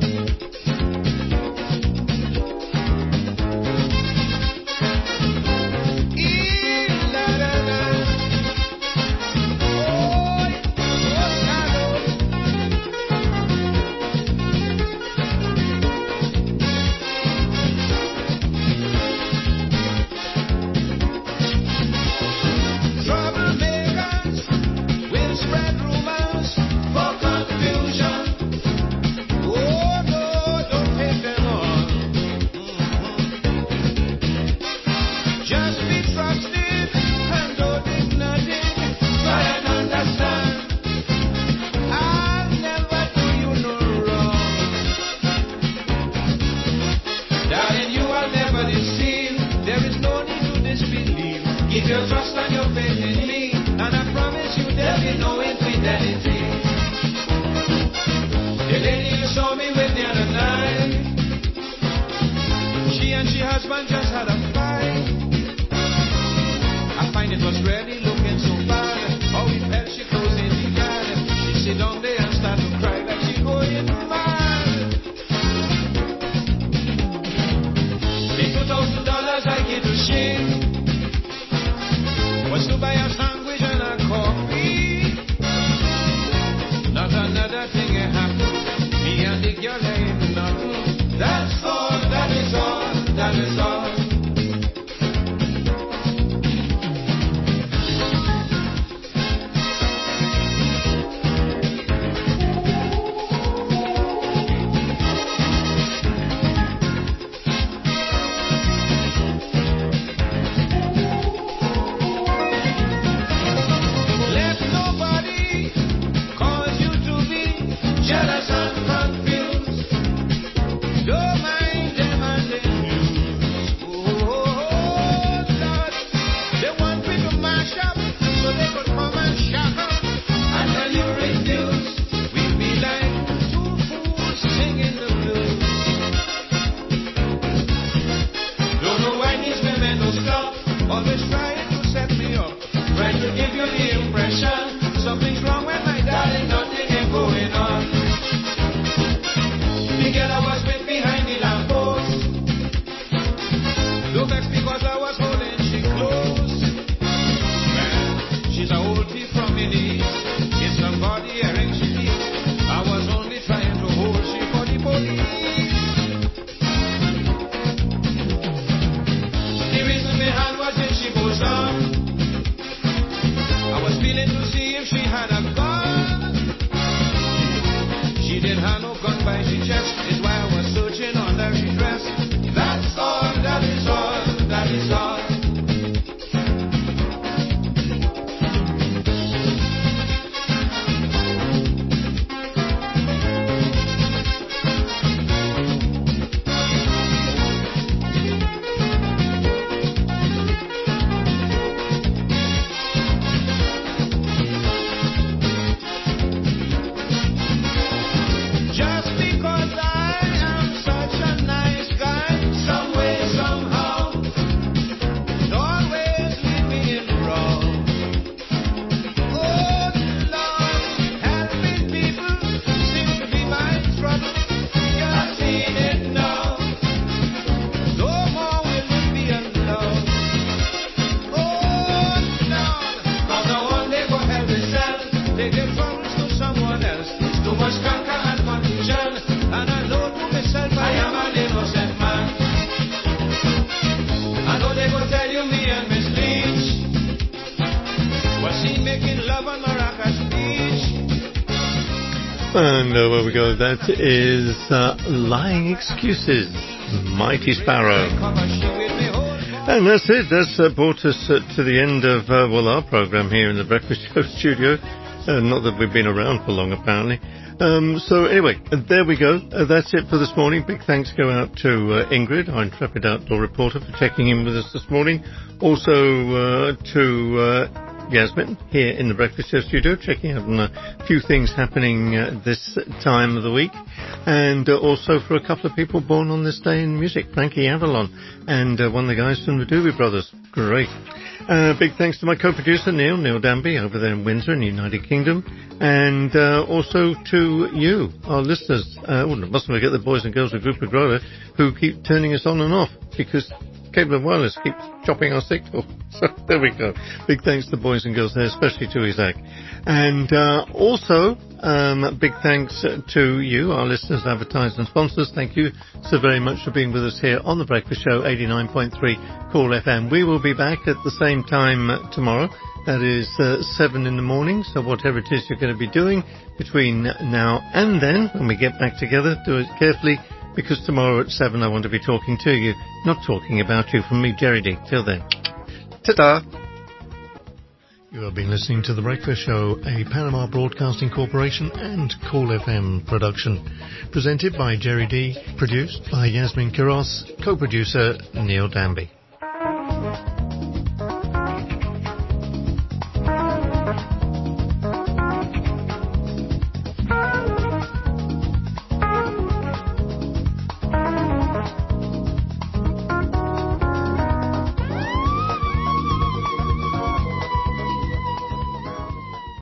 Keep your trust and your faith in me, and I promise you there'll be no infidelity. The lady you saw me with the other night, she and she husband just had a fight. I find it was really looking so bad. How we felt she closing the garden. She sit down there and start to cry like she going mad. The two thousand dollars I give to she was to buy a sandwich and a coffee. Not another thing happened. Me and the girl ain't nothing. That's all, that is all, that is all. always trying to set me up, trying to give you the impression something's wrong with my darling, nothing ain't going on. The girl I was with behind the lamppost, no vex because I was holding she close. Man, she's a old thief from the east, it's somebody hearing she deep. I was only trying to hold she for the police. The reason my hand was in she bosom, I was feeling to see if she had a gun. She didn't have no gun by she chest, is why I was searching under her dress. That's all, that is all, that is all. Just because I am such a nice guy, some way, somehow, it always leave me in the wrong. Oh Lord, helping people seems to be my trouble. You're seeing it now. No more will it be alone. Oh Lord, 'cause I want they go help themselves. They give troubles to someone else. It's too much canker and confusion. And I know to myself I am an innocent man. I know they go tell you me and Miss Leach was seen making love on Maracas Beach. And uh, where we go, that is uh, Lying Excuses, Mighty Sparrow. And that's it. That's uh, brought us uh, to the end of, uh, well, our program here in the Breakfast Show studio. Uh, not that we've been around for long, apparently. Um, so anyway, uh, there we go. Uh, that's it for this morning. Big thanks go out to uh, Ingrid, our intrepid outdoor reporter, for checking in with us this morning. Also uh, to uh, Yasmin here in the Breakfast Show studio, checking out on a few things happening uh, this time of the week. And uh, also for a couple of people born on this day in music, Frankie Avalon and uh, one of the guys from the Doobie Brothers. Great. Uh, big thanks to my co-producer Neil, Neil Danby, over there in Windsor in the United Kingdom. And uh, also to you, our listeners. Uh, well, mustn't forget the boys and girls of Grupo Grower who keep turning us on and off because Cable and Wireless keeps chopping our signal. So there we go. Big thanks to the boys and girls there, especially to Isaac. And uh, also, um, big thanks to you, our listeners, advertisers and sponsors. Thank you so very much for being with us here on The Breakfast Show, eighty-nine point three Cool F M. We will be back at the same time uh, tomorrow. That is uh, seven in the morning. So whatever it is you're going to be doing between now and then, when we get back together, do it carefully. Because tomorrow at seven I want to be talking to you, not talking about you, from me, Jerry D. Till then. Ta-ta! You have been listening to The Breakfast Show, a Panama Broadcasting Corporation and Cool F M production. Presented by Jerry D. Produced by Yasmin Kiros. Co-producer Neil Danby.